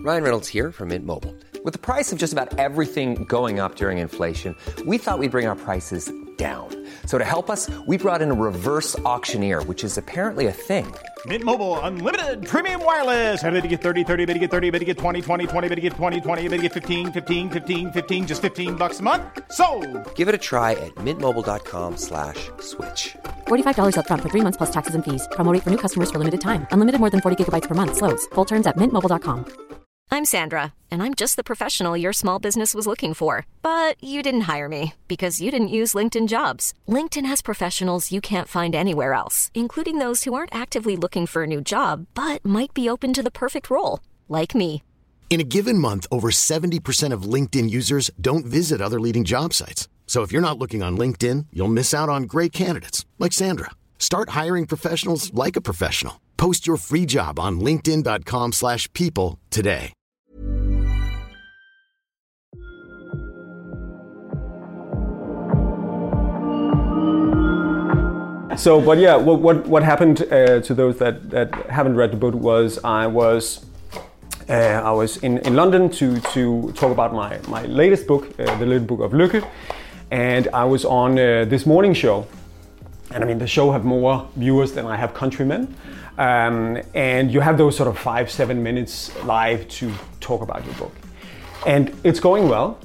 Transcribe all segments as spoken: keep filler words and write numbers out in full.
Ryan Reynolds here from Mint Mobile. With the price of just about everything going up during inflation, we thought we'd bring our prices down. So to help us, we brought in a reverse auctioneer, which is apparently a thing. Mint Mobile Unlimited Premium Wireless. How to get thirty, thirty, how to get thirty, how to get twenty, twenty, twenty, how to get twenty, twenty, how to get fifteen, fifteen, fifteen, fifteen, just fifteen bucks a month? Sold! Give it a try at mintmobile.com slash switch. forty-five dollars up front for three months plus taxes and fees. Promo rate for new customers for limited time. Unlimited more than forty gigabytes per month. Slows full terms at mint mobile dot com. I'm Sandra, and I'm just the professional your small business was looking for. But you didn't hire me because you didn't use LinkedIn Jobs. LinkedIn has professionals you can't find anywhere else, including those who aren't actively looking for a new job, but might be open to the perfect role, like me. In a given month, over seventy percent of LinkedIn users don't visit other leading job sites. So if you're not looking on LinkedIn, you'll miss out on great candidates like Sandra. Start hiring professionals like a professional. Post your free job on linkedin.com slash people today. So, but yeah, what what, what happened uh, to those that, that haven't read the book was I was uh, I was in, in London to to talk about my, my latest book, uh, The Little Book of Lykke, and I was on uh, this morning show, and I mean the show have more viewers than I have countrymen, um, and you have those sort of five seven minutes live to talk about your book, and it's going well.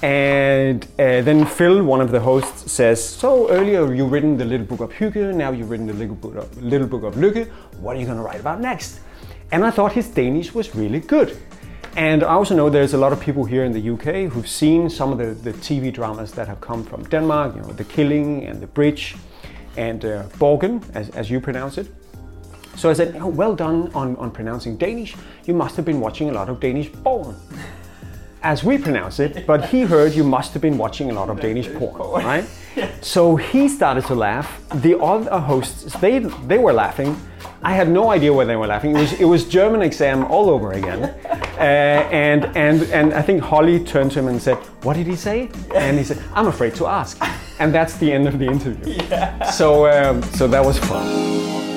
And uh, then Phil, one of the hosts, says, so earlier you've written The Little Book of Hygge, now you've written The Little Book of, Little Book of Lykke, what are you going to write about next? And I thought his Danish was really good. And I also know there's a lot of people here in the U K who've seen some of the, the T V dramas that have come from Denmark, you know, The Killing and The Bridge and uh, Borgen, as, as you pronounce it. So I said, oh, well done on, on pronouncing Danish. You must have been watching a lot of Danish porn. As we pronounce it, but he heard you must have been watching a lot of Danish porn, right? So he started to laugh. The other hosts, they they were laughing. I had no idea why they were laughing. It was it was German exam all over again. Uh, and and and I think Holly turned to him and said, "What did he say?" And he said, "I'm afraid to ask." And that's the end of the interview. Yeah. So um, so that was fun.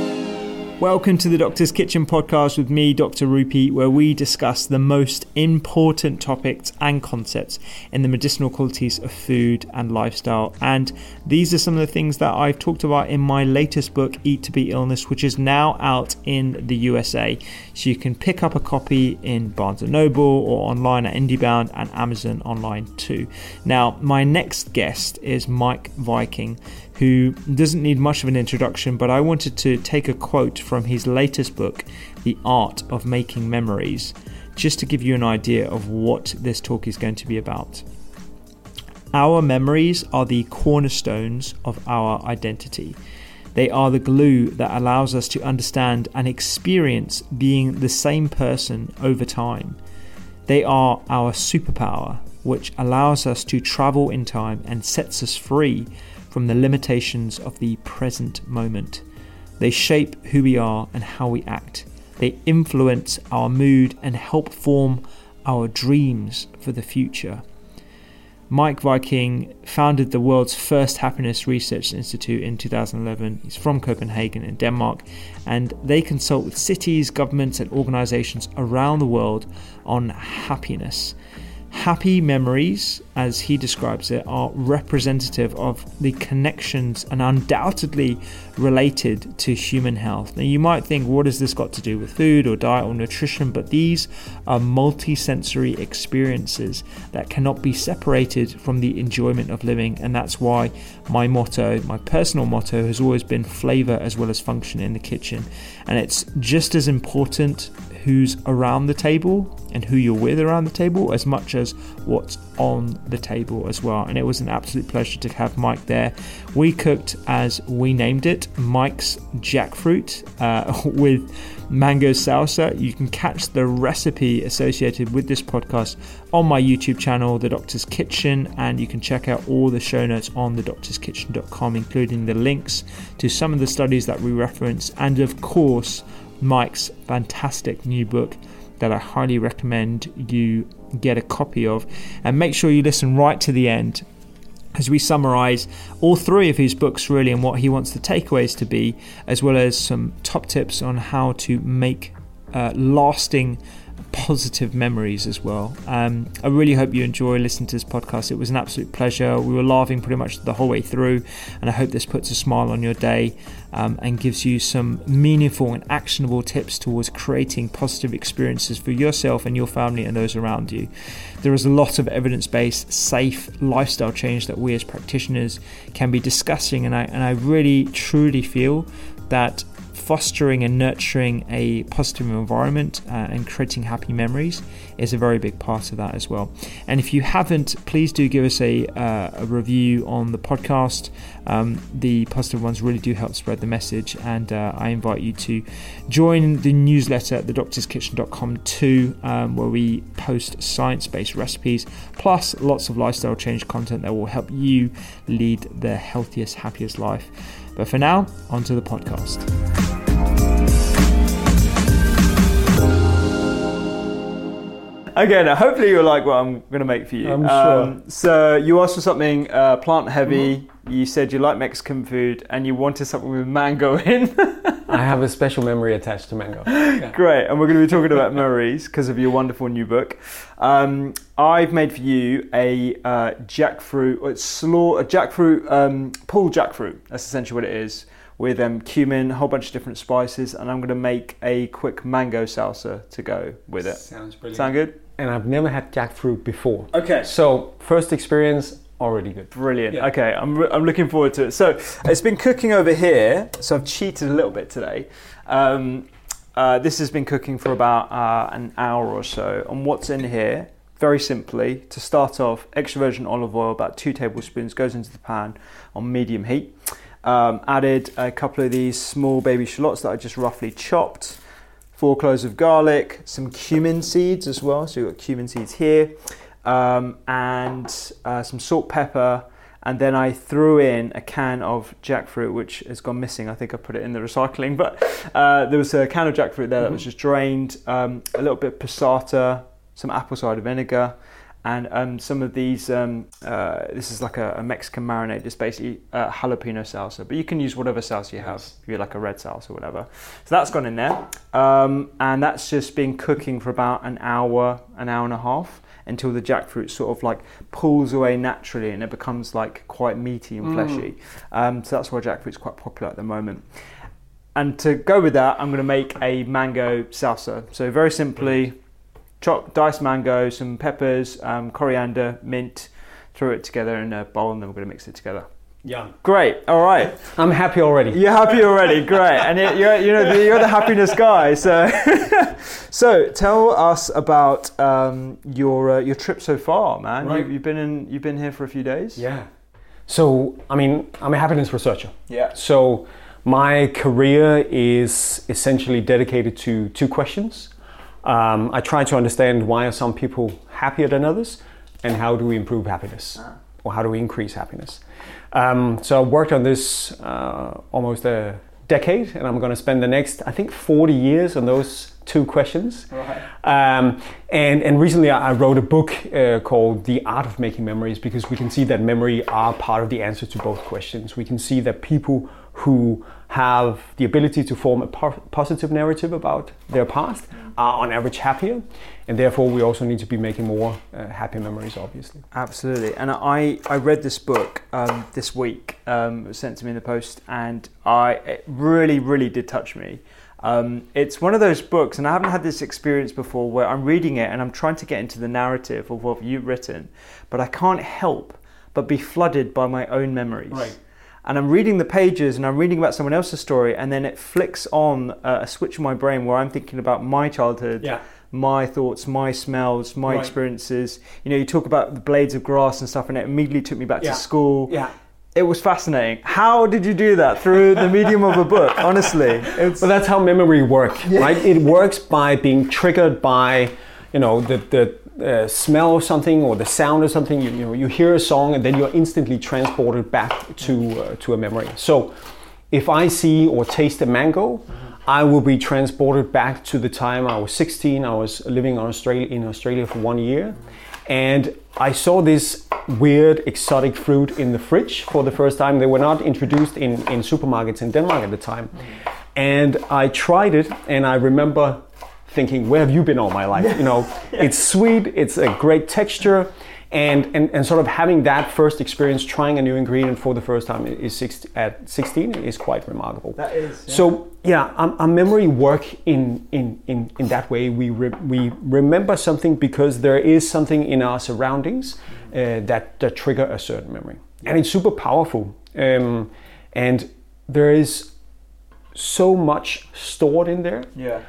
Welcome to the Doctor's Kitchen podcast with me, Doctor Rupy, where we discuss the most important topics and concepts in the medicinal qualities of food and lifestyle. And these are some of the things that I've talked about in my latest book, Eat to Beat Illness, which is now out in the U S A. So you can pick up a copy in Barnes and Noble or online at IndieBound and Amazon online too. Now, my next guest is Mike Viking, who doesn't need much of an introduction, but I wanted to take a quote from his latest book, The Art of Making Memories, just to give you an idea of what this talk is going to be about. Our memories are the cornerstones of our identity. They are the glue that allows us to understand and experience being the same person over time. They are our superpower, which allows us to travel in time and sets us free from the limitations of the present moment. They shape who we are and how we act. They influence our mood and help form our dreams for the future. Mike Viking founded the world's first happiness research institute in two thousand eleven. He's from Copenhagen in Denmark, and they consult with cities, governments and organizations around the world on happiness. Happy memories, as he describes it, are representative of the connections and undoubtedly related to human health. Now you might think, what has this got to do with food or diet or nutrition? But these are multi-sensory experiences that cannot be separated from the enjoyment of living. And that's why my motto, my personal motto, has always been flavor as well as function in the kitchen. And it's just as important who's around the table and who you're with around the table as much as what's on the table as well. And it was an absolute pleasure to have Mike there. We cooked, as we named it, Mike's jackfruit uh, with mango salsa. You can catch the recipe associated with this podcast on my YouTube channel, The Doctor's Kitchen, and you can check out all the show notes on the doctors kitchen dot com, including the links to some of the studies that we reference, and of course Mike's fantastic new book that I highly recommend you get a copy of. And make sure you listen right to the end as we summarize all three of his books really and what he wants the takeaways to be, as well as some top tips on how to make uh, lasting positive memories as well. Um, I really hope you enjoy listening to this podcast. It was an absolute pleasure. We were laughing pretty much the whole way through, and I hope this puts a smile on your day um, and gives you some meaningful and actionable tips towards creating positive experiences for yourself and your family and those around you. There is a lot of evidence-based, safe lifestyle change that we as practitioners can be discussing, and I and I really truly feel that fostering and nurturing a positive environment uh, and creating happy memories is a very big part of that as well. And if you haven't, please do give us a, uh, a review on the podcast. Um, the positive ones really do help spread the message, and uh, I invite you to join the newsletter at the doctors kitchen dot com too, um, where we post science-based recipes plus lots of lifestyle change content that will help you lead the healthiest, happiest life. But for now, on to the podcast. Okay, now hopefully you'll like what I'm going to make for you. I'm sure. Um, so you asked for something uh, plant heavy. Mm-hmm. You said you like Mexican food and you wanted something with mango in. I have a special memory attached to mango. Yeah. Great, and we're going to be talking about memories because of your wonderful new book. Um, I've made for you a uh, jackfruit, or it's slaw, a jackfruit, um, pulled jackfruit. That's essentially what it is, with um, cumin, a whole bunch of different spices, and I'm going to make a quick mango salsa to go with it. Sounds brilliant. Sound good? And I've never had jackfruit before. Okay. So first experience, already good. Brilliant. Yeah. Okay, I'm re- I'm looking forward to it. So it's been cooking over here. So I've cheated a little bit today. Um, uh, this has been cooking for about uh, an hour or so. And what's in here? Very simply, to start off, extra virgin olive oil, about two tablespoons, goes into the pan on medium heat. Um, added a couple of these small baby shallots that I just roughly chopped. Four cloves of garlic, some cumin seeds as well. So you've got cumin seeds here. Um, and uh, some salt, pepper, and then I threw in a can of jackfruit, which has gone missing. I think I put it in the recycling, but uh, there was a can of jackfruit there that was just drained, um, a little bit of passata, some apple cider vinegar, and um, some of these, um, uh, this is like a, a Mexican marinade, it's basically uh, jalapeno salsa, but you can use whatever salsa you have, if you like a red salsa or whatever. So that's gone in there, um, and that's just been cooking for about an hour, an hour and a half, until the jackfruit sort of like pulls away naturally and it becomes like quite meaty and fleshy. Mm. Um, so that's why jackfruit's quite popular at the moment. And to go with that, I'm going to make a mango salsa. So very simply, chop diced mango, some peppers, um, coriander, mint, throw it together in a bowl, and then we're going to mix it together. Yeah. Great. All right. I'm happy already. You're happy already. Great. And you're, you know, you're the happiness guy. So, so tell us about um, your uh, your trip so far, man. Right. You, you've been in. You've been here for a few days. Yeah. So, I mean, I'm a happiness researcher. Yeah. So, my career is essentially dedicated to two questions. Um, I try to understand why are some people happier than others, and how do we improve happiness, ah. or how do we increase happiness. Um, so I worked on this uh, almost a decade, and I'm going to spend the next, I think, forty years on those two questions. Right. Um, and, and recently I wrote a book uh, called The Art of Making Memories, because we can see that memory are part of the answer to both questions. We can see that people who have the ability to form a po- positive narrative about their past are on average happier, and therefore we also need to be making more uh, happy memories, obviously. Absolutely. And I, I read this book um, this week. Um, it was sent to me in the post, and I it really, really did touch me. Um, it's one of those books, and I haven't had this experience before, where I'm reading it and I'm trying to get into the narrative of what you've written, but I can't help but be flooded by my own memories. Right. And I'm reading the pages and I'm reading about someone else's story, and then it flicks on uh, a switch in my brain where I'm thinking about my childhood, yeah. my thoughts, my smells, my right. experiences. You know, you talk about the blades of grass and stuff, and it immediately took me back yeah. to school. Yeah. It was fascinating. How did you do that? Through the medium of a book, honestly. It's... Well, that's how memory works, yeah. right? It works by being triggered by, you know, the, the uh, smell of something or the sound of something. You, you know, you hear a song and then you're instantly transported back to uh, to a memory. So if I see or taste a mango, mm-hmm. I will be transported back to the time I was sixteen. I was living on Australia, in Australia for one year. Mm-hmm. And I saw this weird exotic fruit in the fridge for the first time. They were not introduced in, in supermarkets in Denmark at the time. Mm-hmm. And I tried it, and I remember thinking, where have you been all my life? You know, yeah. It's sweet, it's a great texture, and, and and sort of having that first experience, trying a new ingredient for the first time is six, at sixteen is quite remarkable. That is. Yeah. So yeah, our, our memory work in in in in that way. We re, we remember something because there is something in our surroundings uh, that that trigger a certain memory, yeah. And it's super powerful. Um, and there is so much stored in there. Yeah.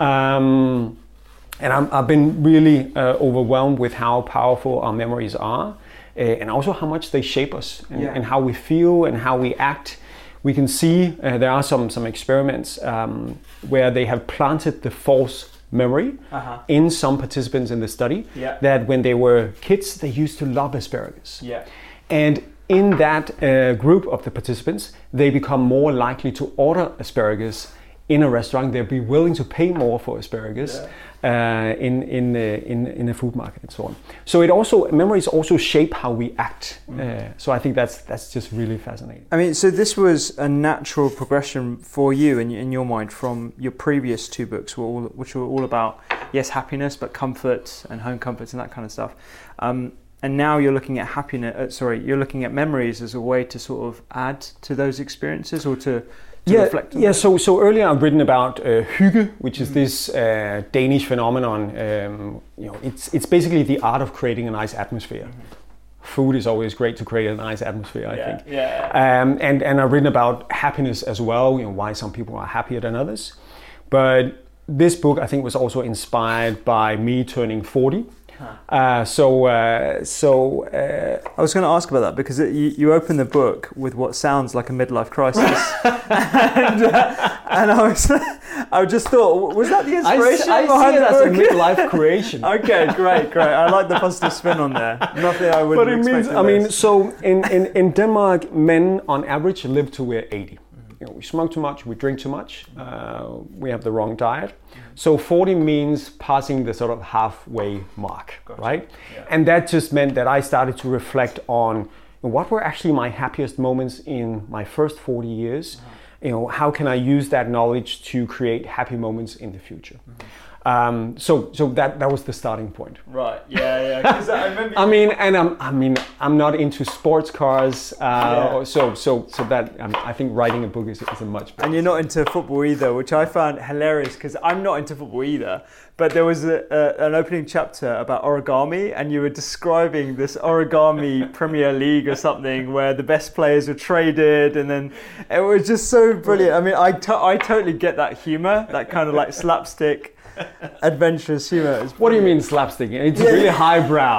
Um, and I'm, I've been really uh, overwhelmed with how powerful our memories are, uh, and also how much they shape us, and, yeah. and how we feel and how we act. We can see uh, there are some some experiments um, where they have planted the false memory uh-huh. in some participants in the study. Yeah. That when they were kids, they used to love asparagus. Yeah. And in that uh, group of the participants, they become more likely to order asparagus in a restaurant. They'll be willing to pay more for asparagus yeah. uh, in in, uh, in in a food market and so on. So it also memories also shape how we act. Mm. Uh, so I think that's that's just really fascinating. I mean, so this was a natural progression for you in in your mind from your previous two books, were all, which were all about yes happiness, but comfort and home comforts and that kind of stuff. Um, And now you're looking at happiness. Uh, sorry, you're looking at memories as a way to sort of add to those experiences, or to, to yeah, reflect on yeah. them. So, so earlier I've written about uh, hygge, which is mm. this uh, Danish phenomenon. Um, you know, it's it's basically the art of creating a nice atmosphere. Mm-hmm. Food is always great to create a nice atmosphere, I yeah, think. Yeah. Um, and and I've written about happiness as well. You know, why some people are happier than others. But this book, I think, was also inspired by me turning forty. Huh. Uh, so, uh, so uh, I was going to ask about that because it, you, you open the book with what sounds like a midlife crisis, and, uh, and I was, I just thought, was that the inspiration I, I behind see it the as book? a midlife creation. Okay, great, great. I like the positive spin on there. Nothing I wouldn't But it means, expect. I mean, so in, in, in Denmark, men on average live to we're eighty. You know, we smoke too much, we drink too much, uh, we have the wrong diet. So forty means passing the sort of halfway mark, gotcha. Right? Yeah. And that just meant that I started to reflect on what were actually my happiest moments in my first forty years. Mm-hmm. You know, how can I use that knowledge to create happy moments in the future? Mm-hmm. Um, so, so that that was the starting point. Right. Yeah, yeah. Because I remember. I mean, and I'm, I mean, I'm not into sports cars. Uh, yeah. So, so, so that um, I think writing a book is, is a much better. And you're not into football either, which I found hilarious because I'm not into football either. But there was a, a, an opening chapter about origami, and you were describing this origami Premier League or something where the best players were traded, and then it was just so brilliant. I mean, I, to- I totally get that humour, that kind of like slapstick. Adventurous humor. What do you mean slapstick? It's yeah. really highbrow.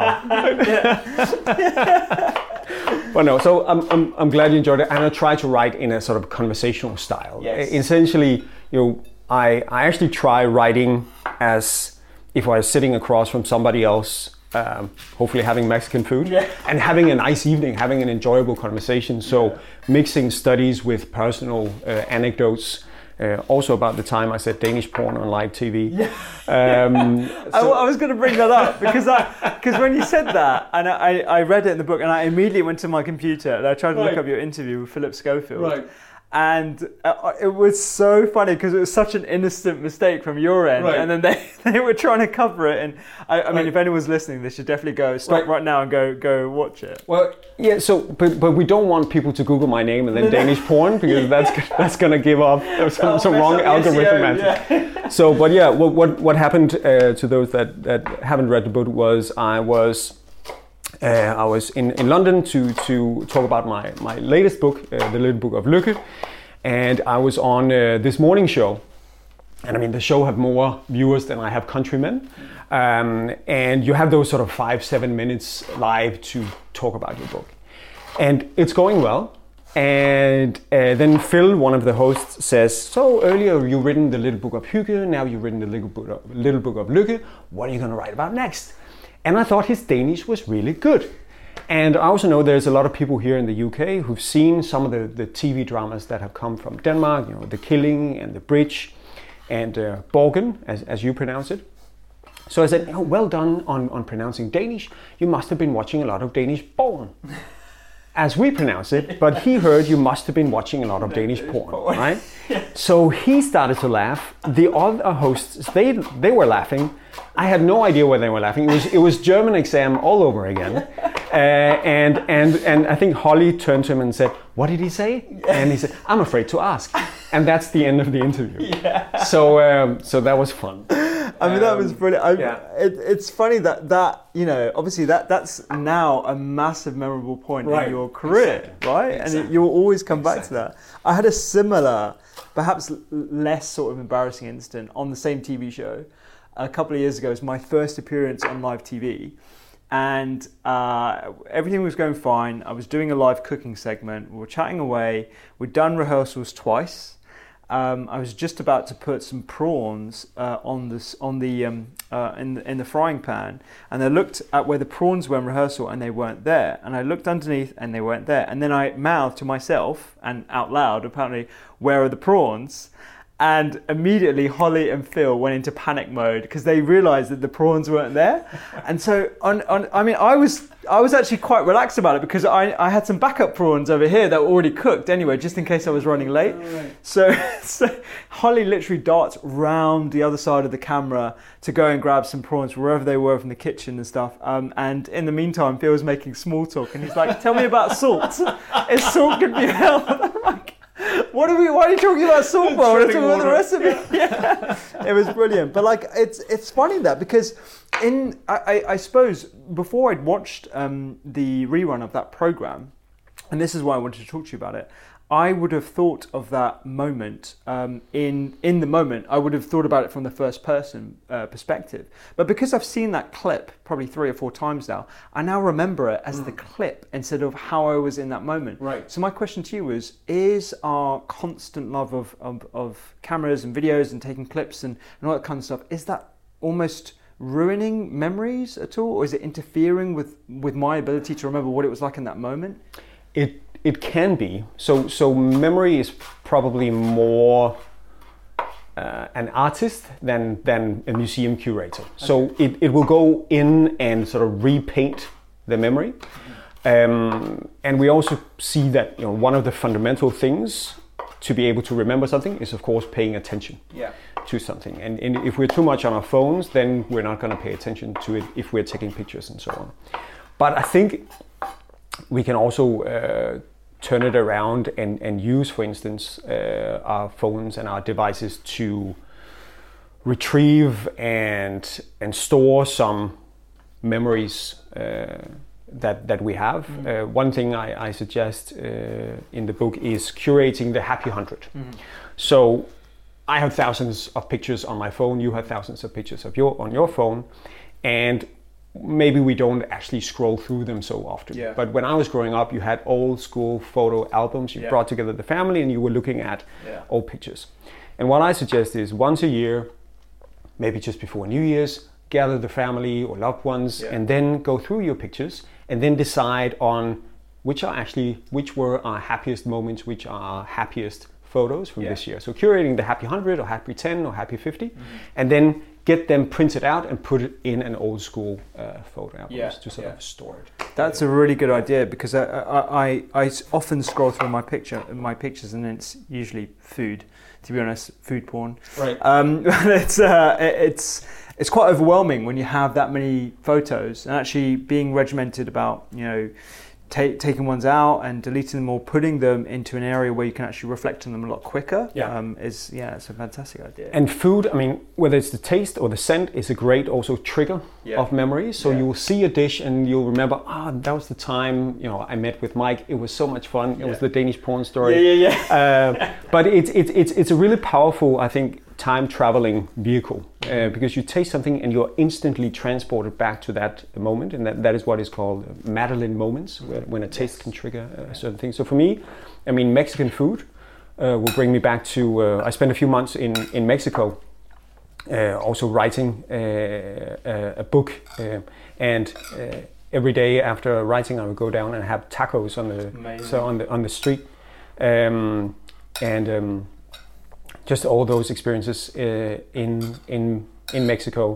Well, no. So I'm, I'm I'm glad you enjoyed it, and I try to write in a sort of conversational style. Yes. Essentially, you know, I I actually try writing as if I was sitting across from somebody else, um, hopefully having Mexican food, yeah. and having a nice evening, having an enjoyable conversation. So yeah. mixing studies with personal uh, anecdotes. Uh, also about the time I said Danish porn on live T V. Yeah. Um, so I, I was going to bring that up because I because when you said that and I, I read it in the book and I immediately went to my computer and I tried to right. look up your interview with Philip Schofield. Right. And uh, it was so funny because it was such an innocent mistake from your end, right. and then they, they were trying to cover it. And I, I mean, right. if anyone's listening, they should definitely go stop right. right now and go go watch it. Well, yeah. So, but but we don't want people to Google my name and then Danish porn because that's that's going to give off some, oh, some wrong algorithm. Yeah. So, but yeah, what what what happened uh, to those that that haven't read the book was I was. Uh, I was in, in London to, to talk about my, my latest book, uh, The Little Book of Lykke, and I was on uh, this morning show. And I mean, the show have more viewers than I have countrymen. Um, and you have those sort of five, seven minutes live to talk about your book. And it's going well. And uh, then Phil, one of the hosts, says, so earlier you've written The Little Book of Hygge, now you've written The Little Book of, Little Book of Lykke. What are you going to write about next? And I thought his Danish was really good. And I also know there's a lot of people here in the U K who've seen some of the, the T V dramas that have come from Denmark, you know, The Killing and The Bridge and uh, Borgen, as, as you pronounce it. So I said, oh, well done on, on pronouncing Danish. You must have been watching a lot of Danish Borgen. as we pronounce it, but he heard you must have been watching a lot of Danish porn, right? So he started to laugh. The other hosts, they they were laughing. I had no idea why they were laughing. It was it was German exam all over again. Uh, and and and I think Holly turned to him and said, "What did he say?" And he said, "I'm afraid to ask." And that's the end of the interview. Yeah. So um, so that was fun. I mean, that was brilliant. I, yeah. it, it's funny that, that, you know, obviously that that's now a massive memorable point right. in your career, exactly. right? Exactly. And it, you'll always come back exactly. to that. I had a similar, perhaps less sort of embarrassing incident on the same T V show a couple of years ago. It was my first appearance on live T V. And uh, everything was going fine. I was doing a live cooking segment. We were chatting away. We'd done rehearsals twice. Um, I was just about to put some prawns uh, on this on the um, uh, in the, in the frying pan, and I looked at where the prawns were in rehearsal, and they weren't there. And I looked underneath, and they weren't there. And then I mouthed to myself and out loud, apparently, "Where are the prawns?" And immediately Holly and Phil went into panic mode because they realised that the prawns weren't there. And so, on, on, I mean, I was I was actually quite relaxed about it because I, I had some backup prawns over here that were already cooked anyway, just in case I was running late. Oh, right. So, so Holly literally darts round the other side of the camera to go and grab some prawns wherever they were from the kitchen and stuff. Um, and in the meantime, Phil was making small talk, and he's like, "Tell me about salt. Is salt going to be helped?" I'm like, What are we? Why are you talking about salt? I want to talk about the recipe. Yeah. It was brilliant. But like, it's it's funny that because in I, I, I suppose before I'd watched um, the rerun of that program, and this is why I wanted to talk to you about it. I would have thought of that moment um, in in the moment. I would have thought about it from the first person uh, perspective. But because I've seen that clip probably three or four times now, I now remember it as mm. the clip instead of how I was in that moment. Right. So my question to you is: Is our constant love of of, of cameras and videos and taking clips and, and all that kind of stuff, is that almost ruining memories at all, or is it interfering with with my ability to remember what it was like in that moment? It. It can be. So so memory is probably more uh, an artist than than a museum curator. Okay. So it, it will go in and sort of repaint the memory. Mm-hmm. Um, and we also see that, you know, one of the fundamental things to be able to remember something is, of course, paying attention yeah. to something. And, and if we're too much on our phones, then we're not going to pay attention to it if we're taking pictures and so on. But I think we can also uh, turn it around and, and use, for instance, uh, our phones and our devices to retrieve and and store some memories uh, that that we have. Mm-hmm. Uh, one thing I, I suggest uh, in the book is curating the happy hundred. Mm-hmm. So I have thousands of pictures on my phone. You have thousands of pictures of your on your phone, and maybe we don't actually scroll through them so often. Yeah. But when I was growing up, you had old school photo albums. You yeah. brought together the family and you were looking at yeah. old pictures. And what I suggest is once a year, maybe just before New Year's, gather the family or loved ones yeah. and then go through your pictures and then decide on which are actually, which were our happiest moments, which are our happiest photos from yeah. this year. So curating the happy one hundred or happy ten or happy fifty, mm-hmm. and then get them printed out and put it in an old school uh, photo album yeah, to sort yeah. of store it. That's a really good idea because I, I, I, I often scroll through my picture, my pictures, and it's usually food. To be honest, food porn. Right. Um, it's uh, it's it's quite overwhelming when you have that many photos and actually being regimented about, you know, Take, taking ones out and deleting them or putting them into an area where you can actually reflect on them a lot quicker yeah. um, is yeah it's a fantastic idea. And food, I mean, whether it's the taste or the scent, is a great also trigger yeah. of memories. So yeah. you will see a dish and you'll remember, ah, oh, that was the time, you know, I met with Mike. It was so much fun. It yeah. was the Danish porn story. Yeah, yeah, yeah. uh, but it's it's it's it's a really powerful, I think, time traveling vehicle uh, because you taste something and you're instantly transported back to that moment, and that, that is what is called Madeleine moments, where, when a taste yes. can trigger uh, certain things. So for me, I mean, Mexican food uh, will bring me back to, uh, I spent a few months in, in Mexico uh, also writing uh, a, a book uh, and uh, every day after writing I would go down and have tacos on the, so on the, on the street um, and um, just all those experiences uh, in in in Mexico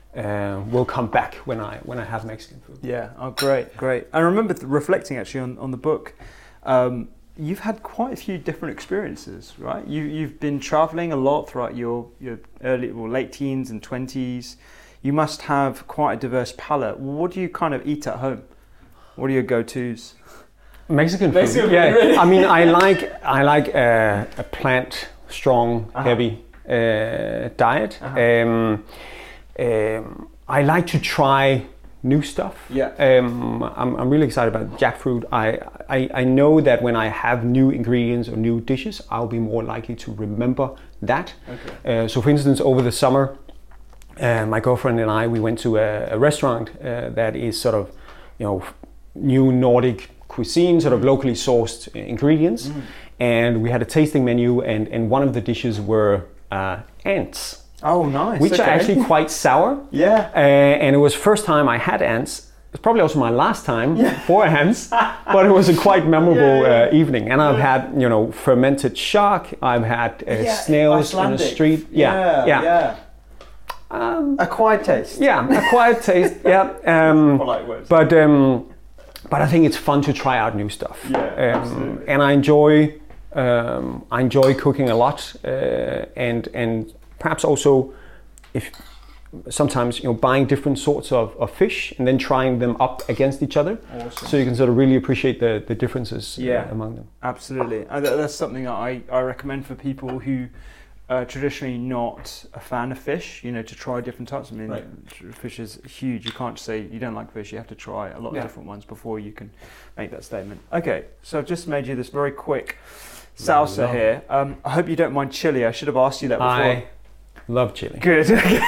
uh, will come back when I when I have Mexican food. Yeah. Oh, great, great. I remember th- reflecting actually on, on the book. Um, you've had quite a few different experiences, right? You you've been traveling a lot throughout your your early or late teens and twenties. You must have quite a diverse palate. What do you kind of eat at home? What are your go-tos? Mexican food. Mexican food, yeah. really? I mean, I like I like uh, a plant strong, Uh-huh. heavy uh, diet. Uh-huh. Um, um, I like to try new stuff. Yeah. Um, I'm, I'm really excited about jackfruit. I, I I know that when I have new ingredients or new dishes, I'll be more likely to remember that. Okay. Uh, so, for instance, over the summer, uh, my girlfriend and I we went to a, a restaurant uh, that is sort of, you know, new Nordic cuisine, sort of locally sourced ingredients, mm. and we had a tasting menu, and and one of the dishes were uh, ants. Oh, nice. Which okay. are actually quite sour. Yeah. Uh, and it was first time I had ants. It's probably also my last time yeah. for ants, but it was a quite memorable yeah, yeah. Uh, evening. And I've had, you know, fermented shark. I've had uh, yeah, snails Icelandic. in the street. Yeah, yeah. yeah. yeah. Um, Acquired taste. Yeah, acquired taste. Yeah. Um, Polite words. but um, but I think it's fun to try out new stuff. Yeah, um, absolutely. And I enjoy um, I enjoy cooking a lot, uh, and and perhaps also if sometimes, you know, buying different sorts of, of fish and then trying them up against each other, awesome. So you can sort of really appreciate the, the differences yeah. uh, among them. Absolutely. Uh, that, that's something that I, I recommend for people who are traditionally not a fan of fish, you know, to try different types. I mean, right. fish is huge. You can't say you don't like fish. You have to try a lot yeah. of different ones before you can make that statement. Okay, so I've just made you this very quick salsa Love here. Um, I hope you don't mind chili. I should have asked you that before. I love chili. Good.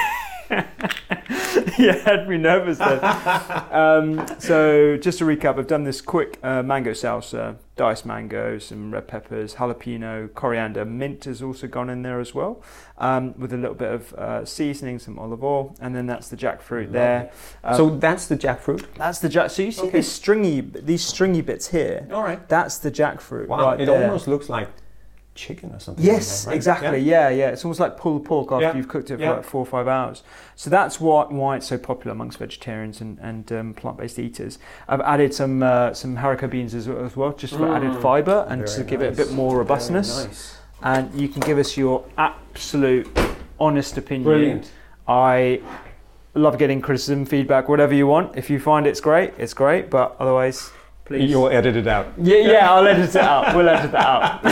Yeah, had me nervous then. um, so just to recap, I've done this quick uh, mango salsa, diced mango, some red peppers, jalapeno, coriander, mint has also gone in there as well, um, with a little bit of uh, seasoning, some olive oil, and then that's the jackfruit there. Um, so that's the jackfruit? That's the jack. So you see okay. these stringy, these stringy bits here. All right. That's the jackfruit. Wow, right it there. almost looks like chicken or something. Yes, like that, right? exactly. Yeah. yeah, yeah. It's almost like pulled pork after Yeah. you've cooked it for Yeah. like four or five hours. So that's why why it's so popular amongst vegetarians and, and um, plant-based eaters. I've added some uh, some haricot beans as, as well, just for Mm. added fibre and Very to give nice. it a bit more robustness. Very nice. And you can give us your absolute honest opinion. Brilliant. I love getting criticism, feedback, whatever you want. If you find it's great, it's great. But otherwise, please. You'll edit it out. Yeah, yeah, I'll edit it out. We'll edit that out.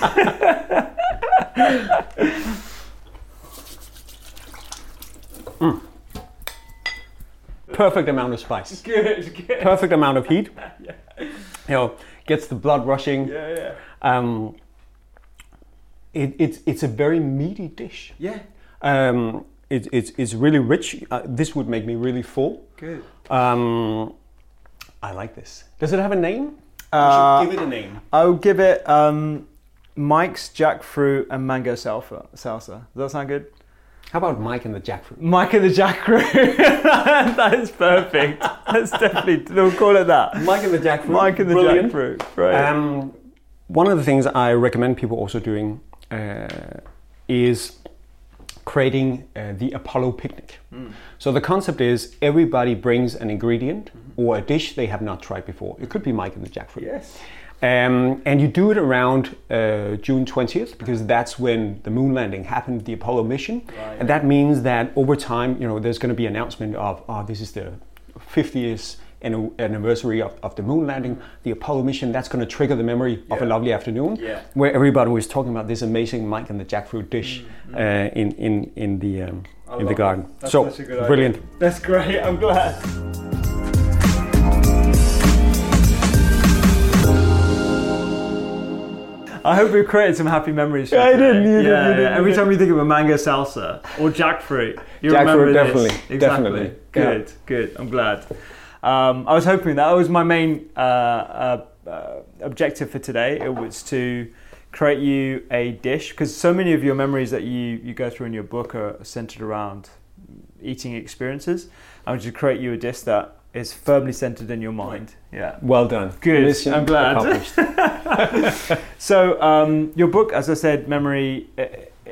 mm. Perfect amount of spice. Good, good. Perfect amount of heat. Yeah. You know, gets the blood rushing. Yeah, yeah. Um, it, it's it's a very meaty dish. Yeah. Um, it, it's it's really rich. Uh, this would make me really full. Good. Um, I like this. Does it have a name? Uh, we should give it a name. I'll give it um, Mike's jackfruit and mango salsa. Salsa. Does that sound good? How about Mike and the jackfruit? Mike and the jackfruit. That is perfect. That's definitely. We'll call it that. Mike and the jackfruit. Mike and the Brilliant. jackfruit. Right. Um, one of the things I recommend people also doing uh, is creating uh, the Apollo picnic. Mm. So the concept is everybody brings an ingredient mm-hmm. or a dish they have not tried before. It could be Mike and the jackfruit. Yes. Um, and you do it around uh, June twentieth because that's when the moon landing happened, the Apollo mission. Right. And that means that over time, you know, there's going to be an announcement of, oh, this is the fiftieth anniversary of, of the moon landing, the Apollo mission. That's going to trigger the memory yeah. of a lovely afternoon, yeah. where everybody was talking about this amazing Mike and the jackfruit dish mm-hmm. uh, in in in the um, in the garden. That's so such a good brilliant. Idea. That's great. I'm glad. I hope we've created some happy memories. For yeah, I today. did. You yeah, did. You yeah. did. Every time you think of a mango salsa or jackfruit, you jackfruit, remember this. definitely, Exactly. definitely. Good, yeah. good. I'm glad. Um, I was hoping that was my main uh, uh, uh, objective for today. It was to create you a dish because so many of your memories that you, you go through in your book are centered around eating experiences. I want to create you a dish that is firmly centered in your mind. Yeah. Well done. Good. Mission I'm glad. So um, your book, as I said, memory,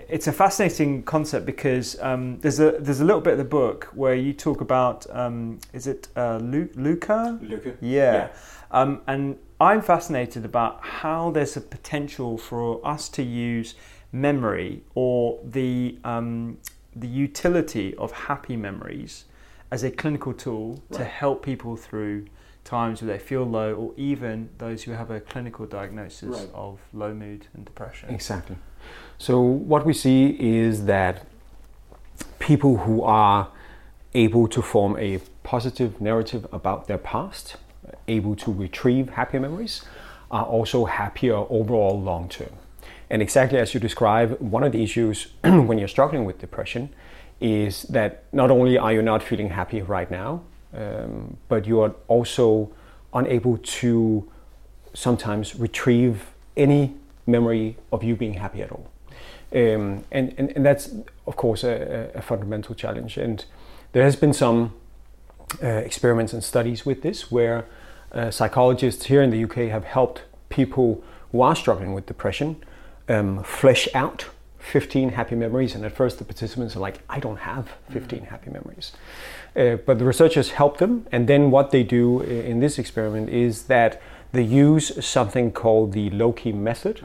it's a fascinating concept because um, there's a there's a little bit of the book where you talk about um, is it uh, Lu- Luca? Luca. Yeah. yeah. Um, and I'm fascinated about how there's a potential for us to use memory or the um, the utility of happy memories as a clinical tool right. to help people through times where they feel low, or even those who have a clinical diagnosis right. of low mood and depression. Exactly. So what we see is that people who are able to form a positive narrative about their past, able to retrieve happy memories, are also happier overall long term. And exactly as you describe, one of the issues when you're struggling with depression is that not only are you not feeling happy right now, um, but you are also unable to sometimes retrieve any memory of you being happy at all. Um, and, and, and that's, of course, a, a fundamental challenge. And there has been some uh, experiments and studies with this where uh, psychologists here in the U K have helped people who are struggling with depression um, flesh out fifteen happy memories. And at first the participants are like, I don't have fifteen mm-hmm. happy memories. Uh, but the researchers help them. And then what they do in this experiment is that they use something called the Loki method,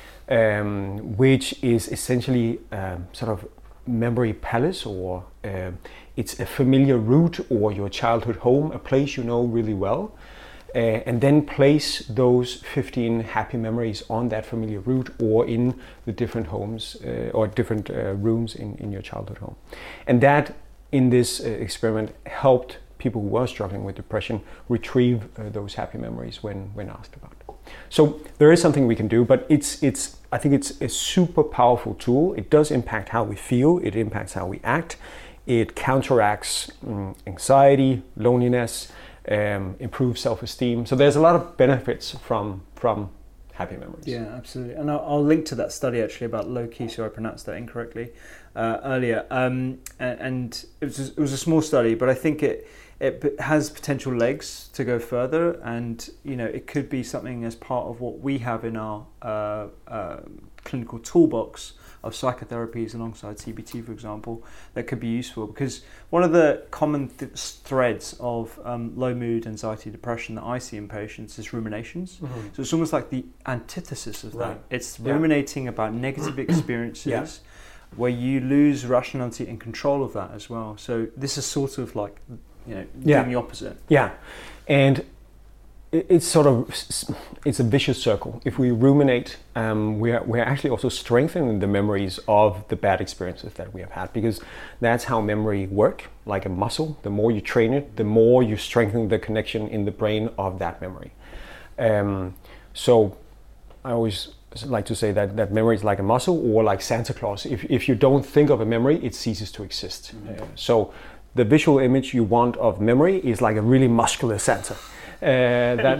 um, which is essentially um, sort of memory palace, or uh, it's a familiar route or your childhood home, a place you know really well. Uh, and then place those fifteen happy memories on that familiar route or in the different homes uh, or different uh, rooms in, in your childhood home. And that, in this uh, experiment, helped people who were struggling with depression retrieve uh, those happy memories when, when asked about it. So there is something we can do, but it's it's I think it's a super powerful tool. It does impact how we feel, it impacts how we act, it counteracts um, anxiety, loneliness, Um, improve self-esteem. So there's a lot of benefits from from happy memories. Yeah, absolutely. And I'll, I'll link to that study actually about Loki, so I pronounced that incorrectly uh, earlier. Um, and, and it was a, it was a small study, but I think it it has potential legs to go further. And you know, it could be something as part of what we have in our uh, uh, clinical toolbox of psychotherapies alongside C B T, for example, that could be useful, because one of the common th- threads of um, low mood, anxiety, depression that I see in patients is ruminations. Mm-hmm. So it's almost like the antithesis of that. Right. It's yeah. ruminating about negative experiences yeah. where you lose rationality and control of that as well. So this is sort of like, you know, yeah. doing the opposite. Yeah, and it's sort of, it's a vicious circle. If we ruminate, um, we're, we're actually also strengthening the memories of the bad experiences that we have had, because that's how memory works, like a muscle. The more you train it, the more you strengthen the connection in the brain of that memory. Um, so I always like to say that, that memory is like a muscle, or like Santa Claus. If, if you don't think of a memory, it ceases to exist. Mm-hmm. Uh, so the visual image you want of memory is like a really muscular Santa. Uh, that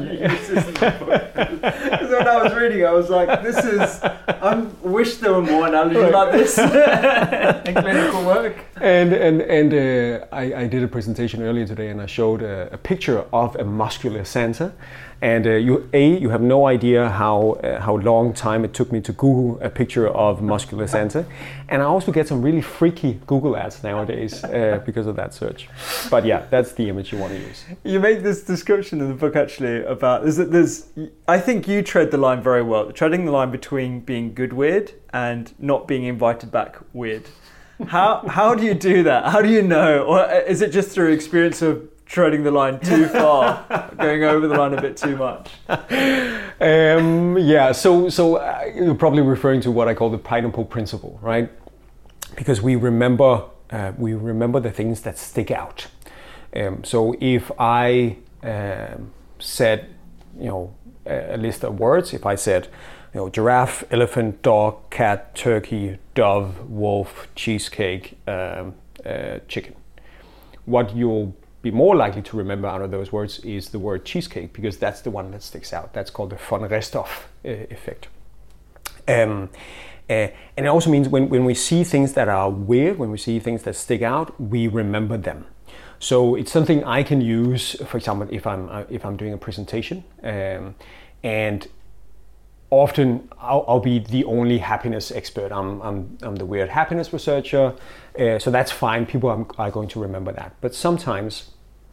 so when I was reading, I was like, "This is." I wish there were more analogies like this in clinical work. And and and uh, I, I did a presentation earlier today, and I showed a, a picture of a muscular Santa. And uh, you, a, you have no idea how uh, how long time it took me to Google a picture of muscular Santa, and I also get some really freaky Google ads nowadays uh, because of that search. But yeah, that's the image you want to use. You make this description in the book actually about there's there's. I think you tread the line very well, treading the line between being good weird and not being invited back weird. How how do you do that? How do you know, or is it just through experience of treading the line too far, going over the line a bit too much? Um, yeah, so so uh, you're probably referring to what I call the pineapple principle, right? Because we remember uh, we remember the things that stick out. Um, so if I um, said, you know, a list of words, if I said, you know, giraffe, elephant, dog, cat, turkey, dove, wolf, cheesecake, um, uh, chicken, what you'll be more likely to remember out of those words is the word cheesecake, because that's the one that sticks out. That's called the von Restorff uh, effect. Um, uh, and it also means when, when we see things that are weird, when we see things that stick out, we remember them. So it's something I can use, for example, if I'm uh, if I'm doing a presentation, um, and often I'll, I'll be the only happiness expert. I'm, I'm, I'm the weird happiness researcher. Uh, so that's fine. People are, are going to remember that. But sometimes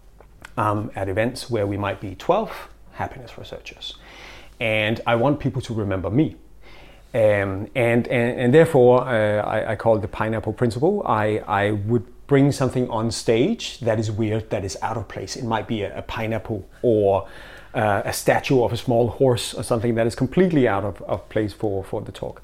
um, at events where we might be twelve happiness researchers, and I want people to remember me. Um, and, and, and therefore, uh, I, I call it the pineapple principle. I, I would bring something on stage that is weird, that is out of place. It might be a, a pineapple or uh, a statue of a small horse or something that is completely out of, of place for, for the talk.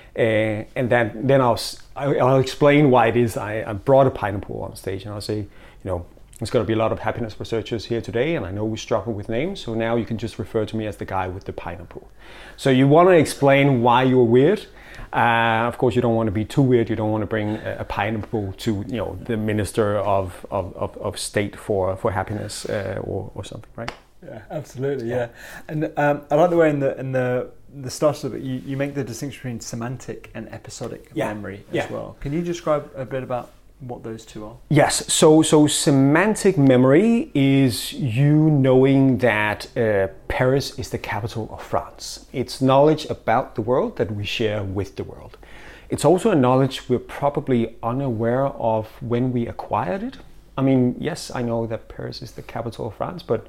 Uh, and then, then I'll, I'll explain why it is I, I brought a pineapple on stage, and I'll say, you know, there's going to be a lot of happiness researchers here today, and I know we struggle with names, so now you can just refer to me as the guy with the pineapple. So you want to explain why you're weird. Uh, of course, you don't want to be too weird. You don't want to bring a, a pineapple to, you know, the Minister of of, of, of State for for Happiness uh, or or something, right? Yeah, absolutely. Yeah, yeah. And um, I like the way in the in the the start of it you, you make the distinction between semantic and episodic yeah. memory as yeah. well. Can you describe a bit about what those two are? Yes, so so semantic memory is you knowing that uh, Paris is the capital of France. It's knowledge about the world that we share with the world. It's also a knowledge we're probably unaware of when we acquired it. I mean, yes, I know that Paris is the capital of France, but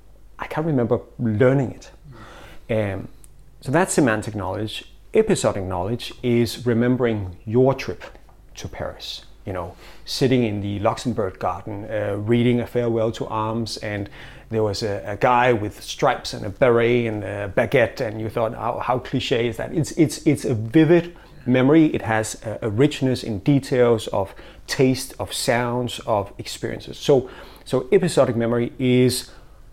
I can't remember learning it. Um, so that's semantic knowledge. Episodic knowledge is remembering your trip to Paris. You know, sitting in the Luxembourg garden, uh, reading A Farewell to Arms, and there was a, a guy with stripes and a beret and a baguette, and you thought, how, how cliche is that? It's it's it's a vivid memory. It has a, a richness in details of taste, of sounds, of experiences. So, so episodic memory is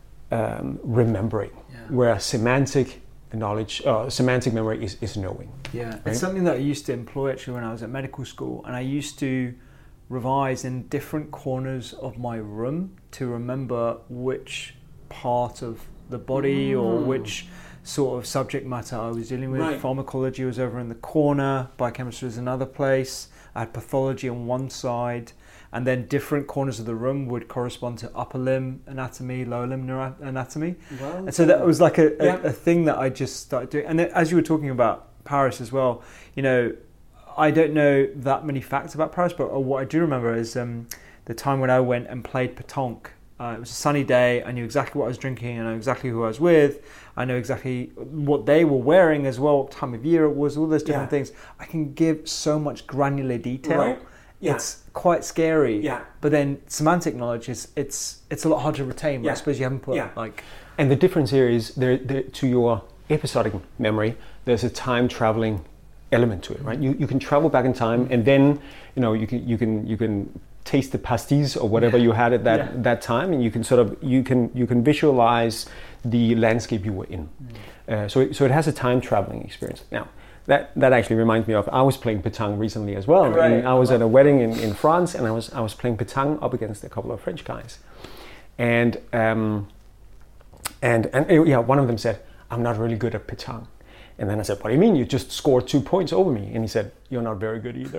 um, remembering, yeah. whereas semantic knowledge, uh, semantic memory is, is knowing. Yeah, right? It's something that I used to employ actually when I was at medical school, and I used to revise in different corners of my room to remember which part of the body mm. or which sort of subject matter I was dealing with. Right. Pharmacology was over in the corner, biochemistry was another place, I had pathology on one side, and then different corners of the room would correspond to upper limb anatomy, lower limb neuro- anatomy. Wow. And so that was like a, a, yeah. a thing that I just started doing. And then, as you were talking about Paris as well, you know, I don't know that many facts about Paris, but what I do remember is um, the time when I went and played pétanque. Uh, it was a sunny day. I knew exactly what I was drinking. I know exactly who I was with. I know exactly what they were wearing as well, what time of year it was, all those different yeah. things. I can give so much granular detail. Right. Yeah. It's quite scary. Yeah. But then semantic knowledge is it's it's a lot harder to retain. Yeah. I suppose you haven't put yeah. like. And the difference here is there, there to your episodic memory. There's a time traveling element to it, right? You you can travel back in time, and then you know you can you can you can taste the pastis or whatever yeah. you had at that yeah. that time, and you can sort of you can you can visualize the landscape you were in. Mm. Uh, so it, so it has a time traveling experience. Now that that actually reminds me of I was playing pétanque recently as well. Right. And I was at a wedding in, in France, and I was I was playing pétanque up against a couple of French guys, and um and and yeah, one of them said, "I'm not really good at pétanque." And then I said, "What do you mean? You just scored two points over me." And he said, "You're not very good either."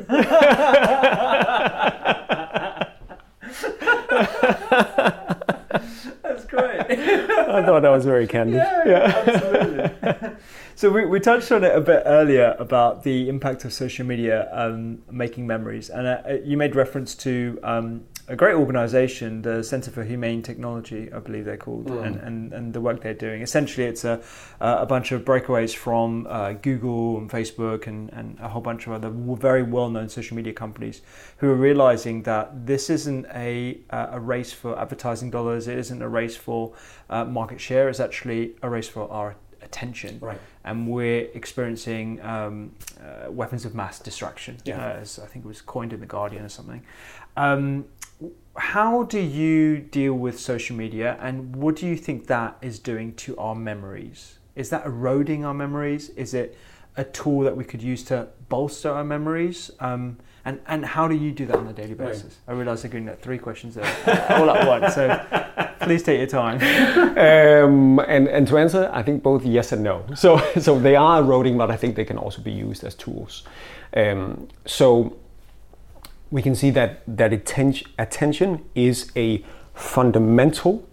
That's great. I thought that was very candid. Yeah, yeah. Absolutely. So we, we touched on it a bit earlier about the impact of social media um, making memories. And uh, you made reference to um, a great organisation, the Centre for Humane Technology, I believe they're called, mm. and, and, and the work they're doing. Essentially, it's a a bunch of breakaways from uh, Google and Facebook and, and a whole bunch of other very well-known social media companies who are realising that this isn't a a race for advertising dollars, it isn't a race for uh, market share, it's actually a race for our attention. Right. And we're experiencing um, uh, weapons of mass distraction, yeah. uh, as I think it was coined in The Guardian or something. Um, how do you deal with social media, and what do you think that is doing to our memories? Is that eroding our memories? Is it a tool that we could use to bolster our memories? Um, and, and how do you do that on a daily basis? Right. I realise I'm giving that three questions there all at once, so please take your time. Um, and, and to answer, I think both yes and no. So so they are eroding, but I think they can also be used as tools. Um, so we can see that that atten- attention is a fundamental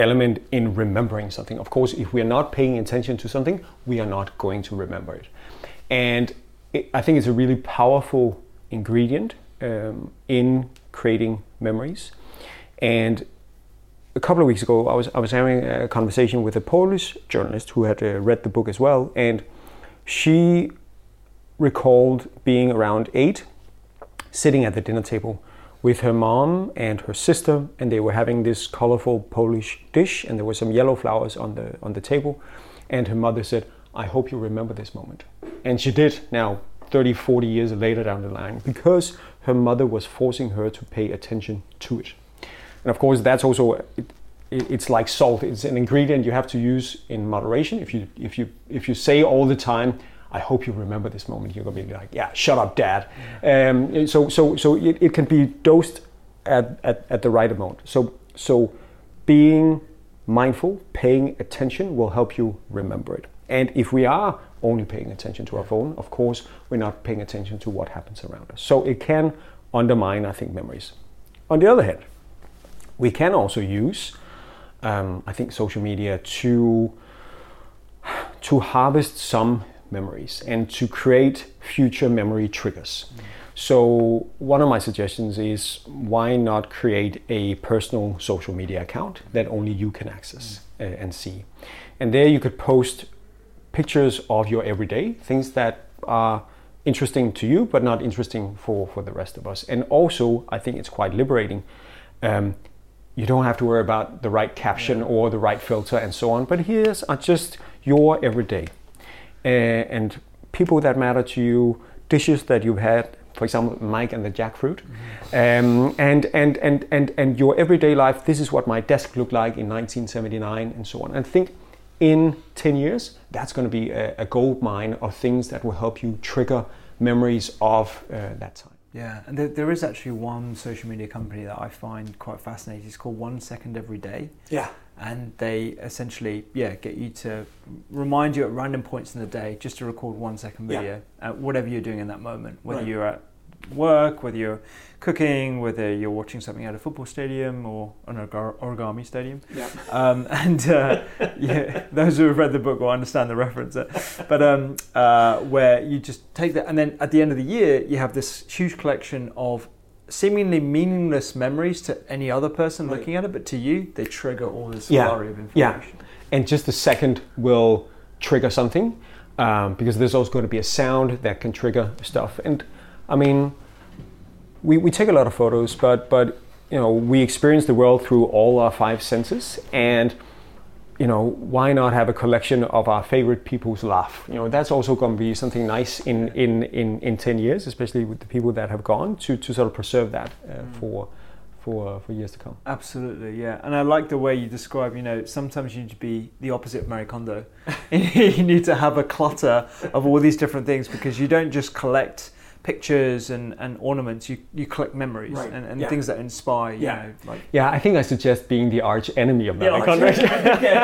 element in remembering something. Of course, if we are not paying attention to something, we are not going to remember it. And it, I think it's a really powerful ingredient um, in creating memories. And a couple of weeks ago, I was I was having a conversation with a Polish journalist who had uh, read the book as well, and she recalled being around eight, sitting at the dinner table with her mom and her sister, and they were having this colorful Polish dish, and there were some yellow flowers on the on the table, and her mother said, "I hope you remember this moment." And she did now, thirty, forty years later down the line, because her mother was forcing her to pay attention to it. And of course, that's also, it, it's like salt. It's an ingredient you have to use in moderation. If you if you if you say all the time, "I hope you remember this moment," you're gonna be like, "Yeah, shut up, Dad." Um, so so so it, it can be dosed at, at at the right amount. So so being mindful, paying attention will help you remember it. And if we are only paying attention to our phone, of course, we're not paying attention to what happens around us. So it can undermine, I think, memories. On the other hand, we can also use, um, I think, social media to to harvest some memories and to create future memory triggers. Mm. So one of my suggestions is, why not create a personal social media account that only you can access mm. uh, and see? And there you could post pictures of your everyday, things that are interesting to you but not interesting for, for the rest of us. And also, I think it's quite liberating. Um, you don't have to worry about the right caption yeah. or the right filter and so on, but here's are just your everyday. Uh, and people that matter to you, dishes that you've had, for example, Mike and the jackfruit, mm-hmm. um, and, and, and, and, and your everyday life. This is what my desk looked like in nineteen seventy-nine and so on. And I think in ten years, that's going to be a, a gold mine of things that will help you trigger memories of uh, that time. Yeah, and there, there is actually one social media company that I find quite fascinating. It's called One Second Every Day. Yeah. And they essentially, yeah, get you to remind you at random points in the day just to record one second video, yeah. uh, whatever you're doing in that moment, whether right. you're at work, whether you're cooking, whether you're watching something at a football stadium or an origami stadium. Yeah. Um, and uh, yeah, those who have read the book will understand the reference. But um, uh, where you just take that, and then at the end of the year, you have this huge collection of seemingly meaningless memories to any other person right. looking at it, but to you, they trigger all this yeah. flurry of information. Yeah. And just a second will trigger something, um, because there's also going to be a sound that can trigger stuff. And I mean, we, we take a lot of photos, but but you know, we experience the world through all our five senses, and you know, why not have a collection of our favorite people's laugh? You know, that's also going to be something nice in in, in, in ten years, especially with the people that have gone, to, to sort of preserve that uh, mm. for for uh, for years to come. Absolutely, yeah. And I like the way you describe, you know, sometimes you need to be the opposite of Marie Kondo. You need to have a clutter of all these different things, because you don't just collect pictures and, and ornaments, you, you collect memories right. and, and yeah. things that inspire, you yeah. know. Like, yeah, I think I suggest being the arch enemy of Marie Kondo. Yeah,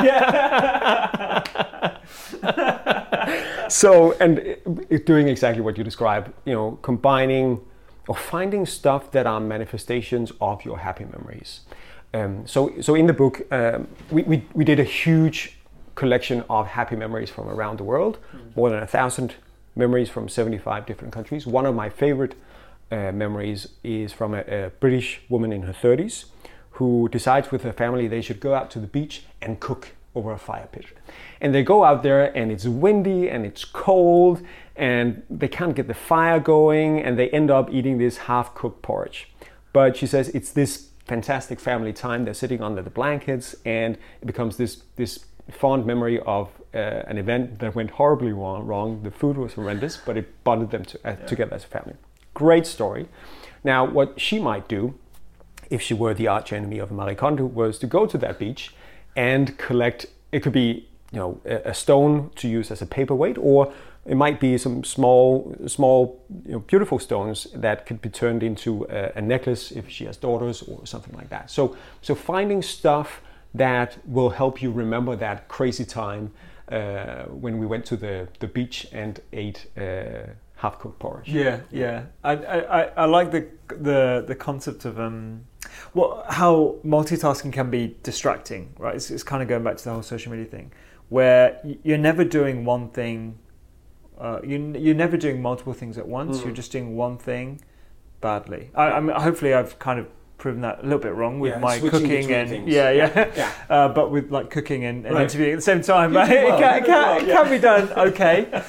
yeah. So, and it, doing exactly what you describe, you know, combining or finding stuff that are manifestations of your happy memories. Um, so, so in the book, um, we, we, we did a huge collection of happy memories from around the world, mm. more than a thousand memories from seventy-five different countries. One of my favorite uh, memories is from a, a British woman in her thirties who decides with her family they should go out to the beach and cook over a fire pit. And they go out there and it's windy and it's cold and they can't get the fire going, and they end up eating this half-cooked porridge. But she says it's this fantastic family time. They're sitting under the blankets, and it becomes this this fond memory of uh, an event that went horribly wrong, wrong. The food was horrendous, but it bonded them to, uh, yeah. together as a family. Great story. Now, what she might do, if she were the arch enemy of Marie Kondo, was to go to that beach and collect, it could be, you know, a, a stone to use as a paperweight, or it might be some small, small, you know, beautiful stones that could be turned into a, a necklace if she has daughters or something like that. So, so finding stuff that will help you remember that crazy time uh, when we went to the, the beach and ate uh, half-cooked porridge. Yeah, yeah. I, I, I like the the the concept of um, Well, how multitasking can be distracting, right? It's, it's kind of going back to the whole social media thing, where you're never doing one thing. Uh, you, you're never doing multiple things at once. Mm. You're just doing one thing badly. I, I mean, hopefully, I've kind of proven that a little bit wrong with yeah, my cooking and things. yeah, yeah, yeah. Uh, but with like cooking and, and right. interviewing at the same time, right? Well, it, can, it, can, well, yeah. it can be done okay,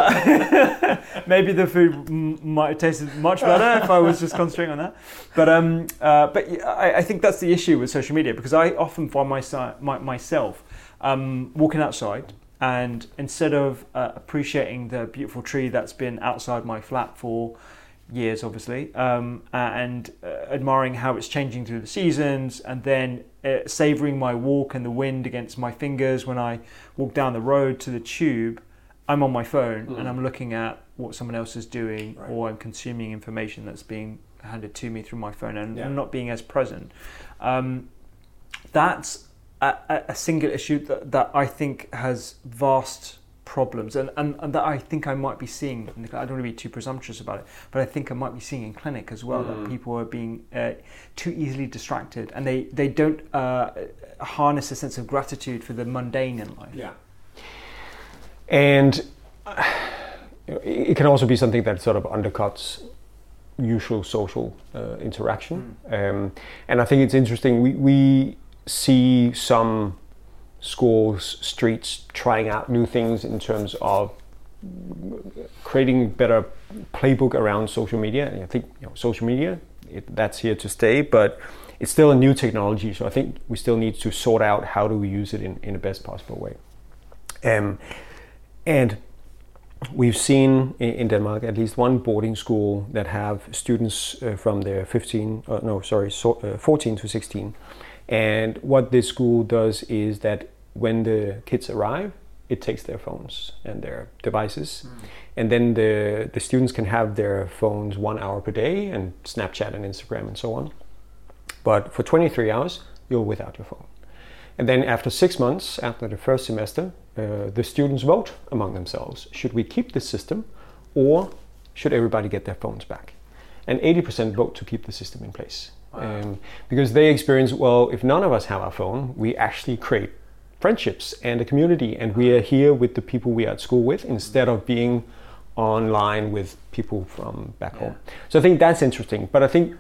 but maybe the food m- might have tasted much better if I was just concentrating on that. But um, uh, but I, I think that's the issue with social media, because I often find my, my, myself um, walking outside, and instead of uh, appreciating the beautiful tree that's been outside my flat for years, obviously, um, and uh, admiring how it's changing through the seasons, and then uh, savouring my walk and the wind against my fingers when I walk down the road to the tube, I'm on my phone mm. and I'm looking at what someone else is doing, right. or I'm consuming information that's being handed to me through my phone, and yeah. I'm not being as present. Um, that's a, a single issue that, that I think has vast problems, and, and, and that I think I might be seeing, I don't want to be too presumptuous about it, but I think I might be seeing in clinic as well, mm. that people are being uh, too easily distracted, and they, they don't uh, harness a sense of gratitude for the mundane in life. Yeah. And uh, it can also be something that sort of undercuts usual social uh, interaction. Mm. Um, and I think it's interesting, we, we see some schools, streets trying out new things in terms of creating better playbook around social media. And I think you know, social media, it, that's here to stay, but it's still a new technology. So I think we still need to sort out how do we use it in, in the best possible way. Um, and we've seen in, in Denmark at least one boarding school that have students uh, from their fifteen, uh, no, sorry, so, uh, fourteen to sixteen. And what this school does is that when the kids arrive, it takes their phones and their devices. Mm. And then the, the students can have their phones one hour per day and Snapchat and Instagram and so on. But for twenty-three hours, you're without your phone. And then after six months, after the first semester, uh, the students vote among themselves. Should we keep this system, or should everybody get their phones back? And eighty percent vote to keep the system in place. Wow. Um, because they experience, well, if none of us have our phone, we actually create friendships and a community, and we are here with the people we are at school with instead of being online with people from back yeah. home. So I think that's interesting, but I think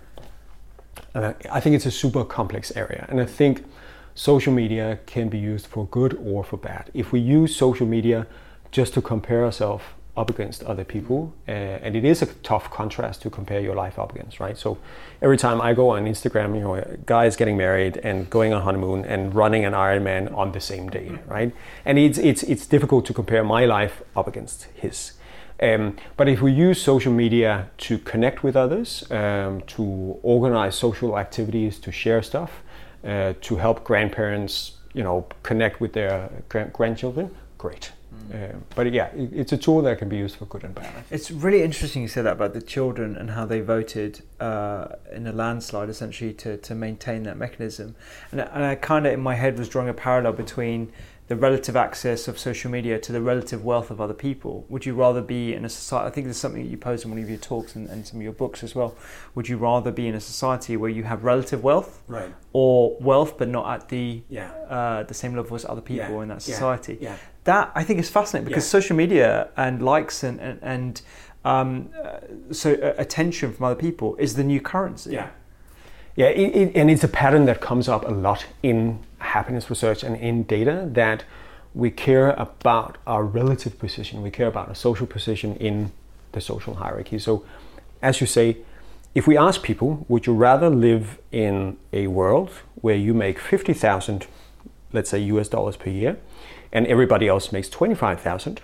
uh, I think it's a super complex area, and I think social media can be used for good or for bad. If we use social media just to compare ourselves up against other people, uh, and it is a tough contrast to compare your life up against, right? So every time I go on Instagram, you know, a guy is getting married and going on honeymoon and running an Ironman on the same day, right? And it's it's it's difficult to compare my life up against his. Um, but if we use social media to connect with others, um, to organize social activities, to share stuff, uh, to help grandparents, you know, connect with their gra- grandchildren, great. Uh, but yeah, it, it's a tool that can be used for good and bad. It's really interesting you said that about the children and how they voted uh, in a landslide essentially to, to maintain that mechanism. And, and I kind of in my head was drawing a parallel between the relative access of social media to the relative wealth of other people. Would you rather be in a society, I think there's something that you posed in one of your talks and, and some of your books as well, would you rather be in a society where you have relative wealth, right, or wealth but not at the yeah. uh, the same level as other people yeah. in that society? Yeah. Yeah. That I think is fascinating because yeah. social media and likes and, and, and um, uh, so uh, attention from other people is the new currency. Yeah. Yeah, it, it, and it's a pattern that comes up a lot in happiness research and in data, that we care about our relative position, we care about our social position in the social hierarchy. So, as you say, if we ask people, would you rather live in a world where you make fifty thousand, let's say U S dollars per year, and everybody else makes twenty-five thousand,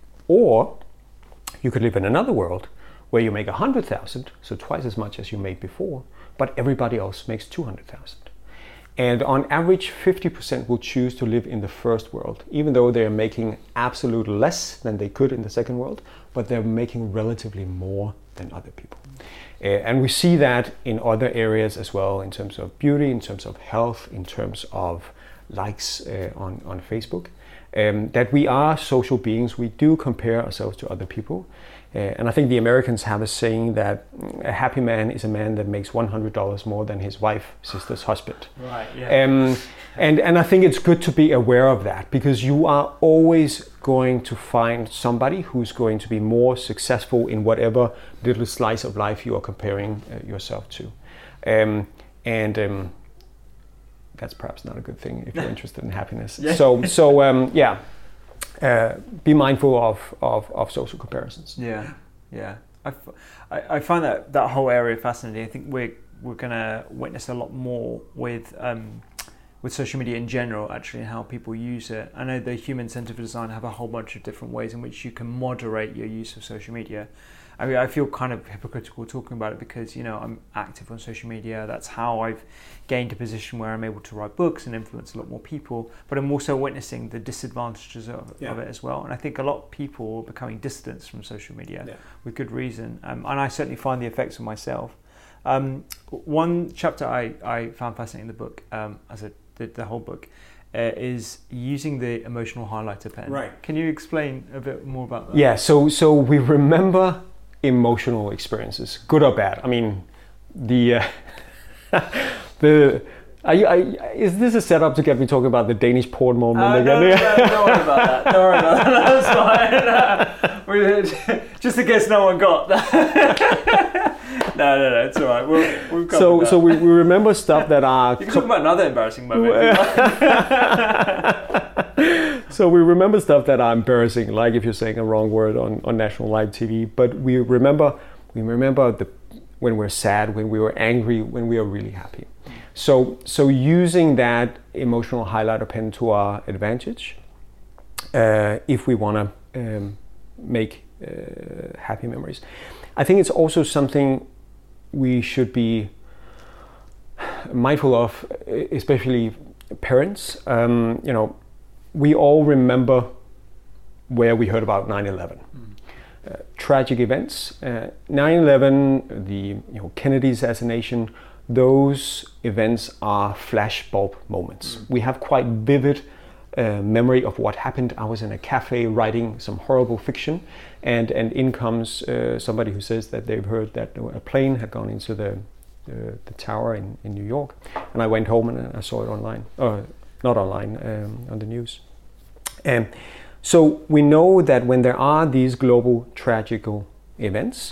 or you could live in another world where you make one hundred thousand, so twice as much as you made before, but everybody else makes two hundred thousand. And on average, fifty percent will choose to live in the first world, even though they're making absolute less than they could in the second world, but they're making relatively more than other people. Uh, and we see that in other areas as well, in terms of beauty, in terms of health, in terms of likes uh, on, on Facebook. Um, that we are social beings, we do compare ourselves to other people. Uh, and I think the Americans have a saying that a happy man is a man that makes one hundred dollars more than his wife, sister's husband. Right, yeah. Um, and, and I think it's good to be aware of that, because you are always going to find somebody who's going to be more successful in whatever little slice of life you are comparing uh, yourself to. Um, and um, that's perhaps not a good thing if you're interested in happiness. Yeah. So, so um, yeah. Uh, be mindful of, of, of social comparisons. Yeah, yeah. I, I, I find that, that whole area fascinating. I think we're we're going to witness a lot more with um, with social media in general, actually, and how people use it. I know the Human Centre for Design have a whole bunch of different ways in which you can moderate your use of social media. I mean, I feel kind of hypocritical talking about it because, you know, I'm active on social media. That's how I've gained a position where I'm able to write books and influence a lot more people. But I'm also witnessing the disadvantages of, yeah. of it as well. And I think a lot of people are becoming distant from social media yeah. with good reason. Um, and I certainly find the effects of myself. Um, one chapter I, I found fascinating in the book, um, as I did the whole book, uh, is using the emotional highlighter pen. Right. Can you explain a bit more about that? Yeah, so so we remember emotional experiences, good or bad. I mean, the uh, the are you, are you, is this a setup to get me talking about the Danish porn moment uh, again? No, no, don't worry about that. Don't worry about that. That's fine. Uh, just in case no one got that. No, no, no, it's all right. We'll, we'll so, that. so we, we remember stuff that are. You can talk about another embarrassing moment. So we remember stuff that are embarrassing, like if you're saying a wrong word on, on national live T V. But we remember, we remember the when we're sad, when we were angry, when we are really happy. So, so using that emotional highlighter pen to our advantage, uh, if we want to um, make uh, happy memories. I think it's also something we should be mindful of, especially parents. Um, you know, we all remember where we heard about nine eleven. Mm. Uh, tragic events. Uh, nine eleven, the you know, Kennedy assassination, those events are flashbulb moments. Mm. We have quite vivid uh, memory of what happened. I was in a cafe writing some horrible fiction, and, and in comes uh, somebody who says that they've heard that a plane had gone into the, the, the tower in, in New York. And I went home and I saw it online. Uh, not online, um, on the news. Um, so we know that when there are these global tragical events,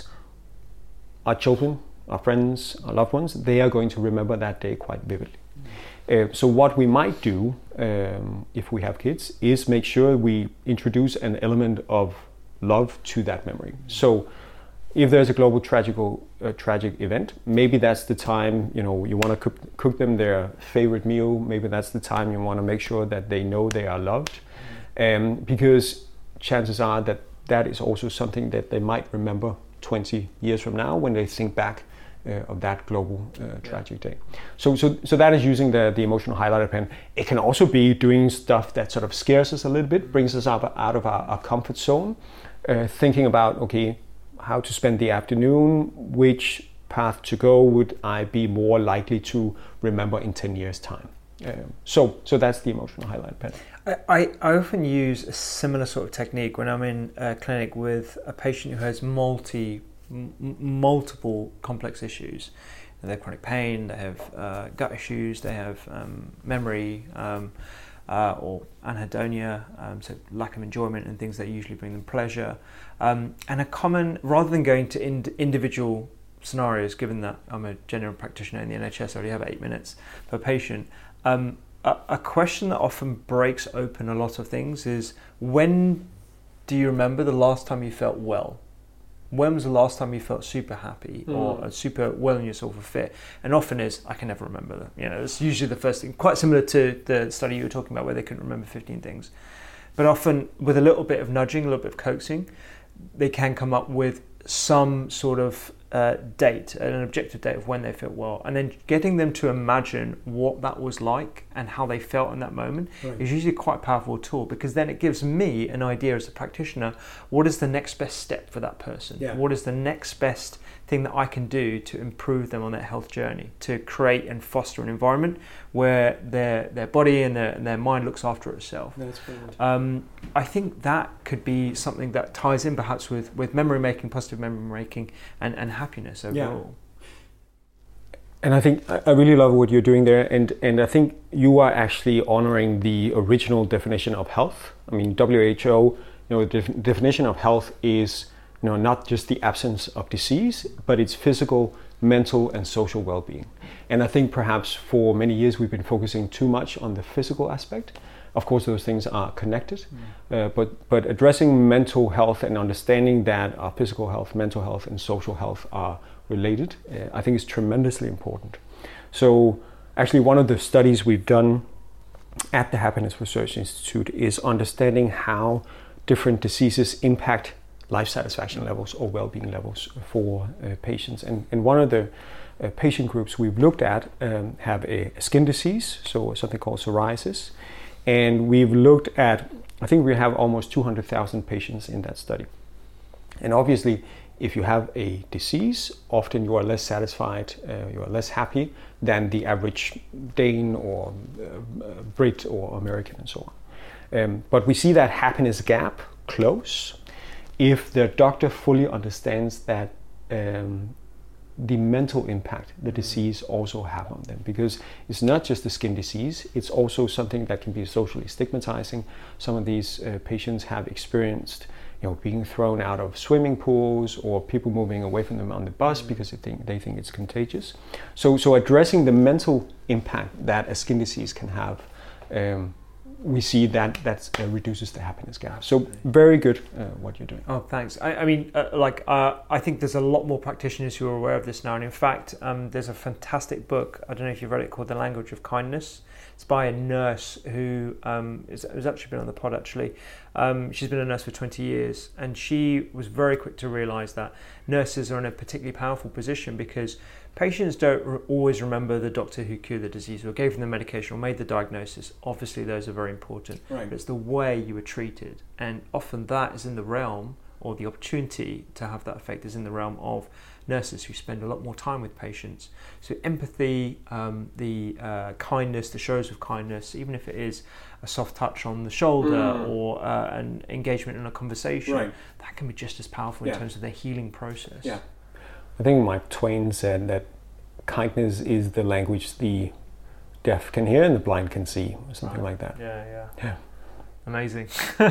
our children, our friends, our loved ones, they are going to remember that day quite vividly. Uh, so what we might do, um, if we have kids, is make sure we introduce an element of love to that memory. So if there's a global tragical, uh, tragic event, maybe that's the time, you know, you want to cook, cook them their favorite meal. Maybe that's the time you want to make sure that they know they are loved. Um, because chances are that that is also something that they might remember twenty years from now when they think back uh, of that global uh, tragic day. So, so, so that is using the, the emotional highlighter pen. It can also be doing stuff that sort of scares us a little bit, brings us up out of our, our comfort zone, uh, thinking about, okay, how to spend the afternoon, which path to go would I be more likely to remember in ten years' time. Um, so, so that's the emotional highlight pen. I, I often use a similar sort of technique when I'm in a clinic with a patient who has multi, m- multiple complex issues. They have chronic pain, they have uh, gut issues, they have um, memory um, uh, or anhedonia, um, so lack of enjoyment and things that usually bring them pleasure. Um, and a common, rather than going to ind- individual scenarios, given that I'm a general practitioner in the N H S, I already have eight minutes per patient. Um, a, a question that often breaks open a lot of things is, when do you remember the last time you felt well? When was the last time you felt super happy mm. or super well in yourself or fit? And often is, I can never remember that. You know, it's usually the first thing, quite similar to the study you were talking about where they couldn't remember fifteen things. But often with a little bit of nudging, a little bit of coaxing, they can come up with some sort of uh, date, an objective date of when they felt well, and then getting them to imagine what that was like and how they felt in that moment right. is usually quite a powerful tool, because then it gives me an idea as a practitioner, what is the next best step for that person? Yeah. What is the next best thing that I can do to improve them on their health journey, to create and foster an environment where their their body and their, and their mind looks after itself. That's brilliant. Um, I think that could be something that ties in perhaps with, with memory making, positive memory making, and, and happiness overall. Yeah. And I think I really love what you're doing there, and, and I think you are actually honoring the original definition of health. I mean, W H O, you know, the def- definition of health is, you know, not just the absence of disease, but it's physical, mental, and social well-being. And I think perhaps for many years we've been focusing too much on the physical aspect. Of course, those things are connected, mm. uh, but but addressing mental health and understanding that our physical health, mental health, and social health are related, uh, I think is tremendously important. So actually one of the studies we've done at the Happiness Research Institute is understanding how different diseases impact life satisfaction levels or well-being levels for uh, patients. And, and one of the uh, patient groups we've looked at um, have a, a skin disease, so something called psoriasis. And we've looked at, I think we have almost two hundred thousand patients in that study. And obviously, if you have a disease, often you are less satisfied, uh, you are less happy than the average Dane or uh, Brit or American and so on. Um, but we see that happiness gap close if the doctor fully understands that um, the mental impact the disease also have on them, because it's not just a skin disease, it's also something that can be socially stigmatizing. Some of these uh, patients have experienced, you know, being thrown out of swimming pools or people moving away from them on the bus mm-hmm. because they think they think it's contagious. So, so addressing the mental impact that a skin disease can have, um, we see that that uh, reduces the happiness gap. So very good uh, what you're doing. Oh, thanks. I, I mean, uh, like, uh, I think there's a lot more practitioners who are aware of this now. And in fact, um, there's a fantastic book, I don't know if you've read it, called The Language of Kindness. It's by a nurse who um, is, has actually been on the pod, actually. Um, she's been a nurse for twenty years. And she was very quick to realise that nurses are in a particularly powerful position, because patients don't re- always remember the doctor who cured the disease or gave them the medication or made the diagnosis. Obviously, those are very important. Right. But it's the way you were treated. And often that is in the realm, or the opportunity to have that effect is in the realm of nurses who spend a lot more time with patients. So empathy, um, the uh, kindness, the shows of kindness, even if it is a soft touch on the shoulder mm. or uh, an engagement in a conversation, right. that can be just as powerful yeah. in terms of their healing process. Yeah. I think Mark Twain said that kindness is the language the deaf can hear and the blind can see, or something right. like that. Yeah, yeah. Yeah. Amazing.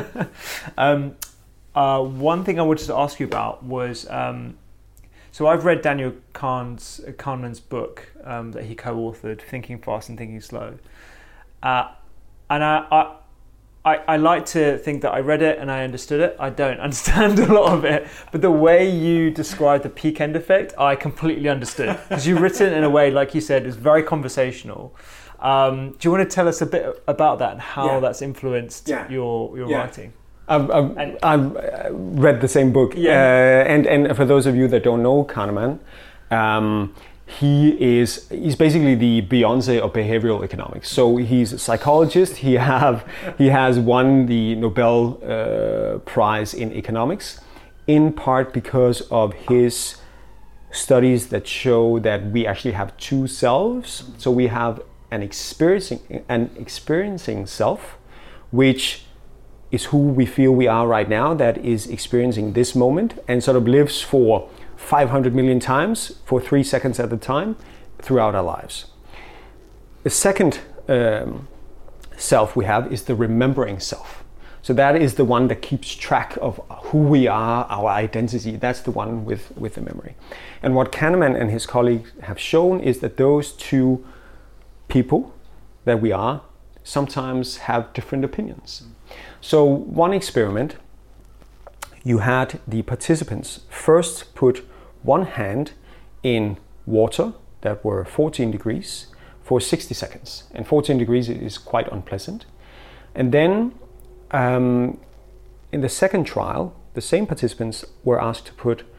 um, uh, one thing I wanted to ask you about was, um, so I've read Daniel Kahne's, Kahneman's book um, that he co-authored, Thinking Fast and Thinking Slow. Uh, and I, I I, I like to think that I read it and I understood it. I don't understand a lot of it, but the way you described the peak end effect, I completely understood. Because you've written in a way, like you said, is very conversational. Um, do you want to tell us a bit about that and how yeah. that's influenced yeah. your your yeah. writing? I've, I've, and, I've read the same book, yeah. uh, and and for those of you that don't know Kahneman, um, he is he's basically the Beyonce of behavioral economics. So he's a psychologist. He have he has won the Nobel uh, Prize in economics, in part because of his studies that show that we actually have two selves. So we have an experiencing an experiencing self, which is who we feel we are right now, that is experiencing this moment and sort of lives for five hundred million times for three seconds at a time throughout our lives. The second um, self we have is the remembering self. So that is the one that keeps track of who we are, our identity. That's the one with, with the memory. And what Kahneman and his colleagues have shown is that those two people that we are sometimes have different opinions. So one experiment, you had the participants first put one hand in water that were fourteen degrees for sixty seconds. And fourteen degrees is quite unpleasant. And then um, in the second trial, the same participants were asked to put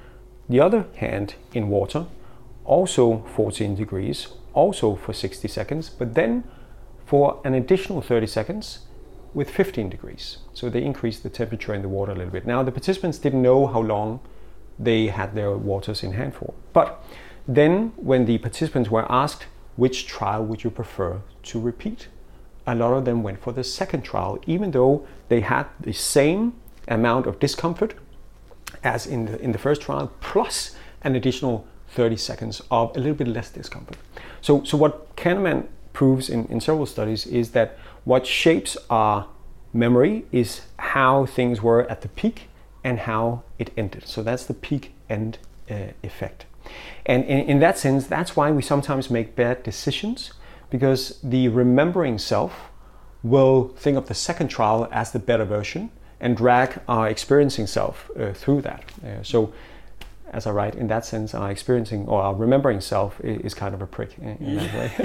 the other hand in water, also fourteen degrees, also for sixty seconds, but then for an additional thirty seconds with fifteen degrees. So they increased the temperature in the water a little bit. Now the participants didn't know how long they had their waters in hand for. But then when the participants were asked, which trial would you prefer to repeat? A lot of them went for the second trial, even though they had the same amount of discomfort as in the, in the first trial, plus an additional thirty seconds of a little bit less discomfort. So, so what Kahneman proves in, in several studies is that what shapes our memory is how things were at the peak and how it ended. So that's the peak end uh, effect. And in, in that sense, that's why we sometimes make bad decisions, because the remembering self will think of the second trial as the better version and drag our experiencing self uh, through that. Uh, so as I write, in that sense, our experiencing or our remembering self is, is kind of a prick in, in that way.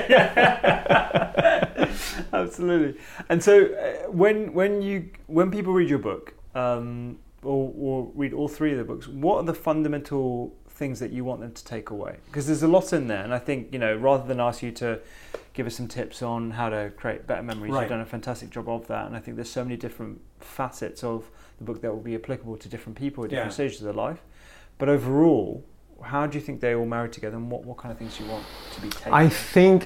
Absolutely. And so uh, when when you when people read your book um, or, or read all three of the books, what are the fundamental things that you want them to take away? Because there's a lot in there, and I think, you know, rather than ask you to give us some tips on how to create better memories, right, you've done a fantastic job of that, and I think there's so many different facets of the book that will be applicable to different people at different yeah. stages of their life. But overall, how do you think they all marry together, and what, what kind of things do you want to be taken? I think,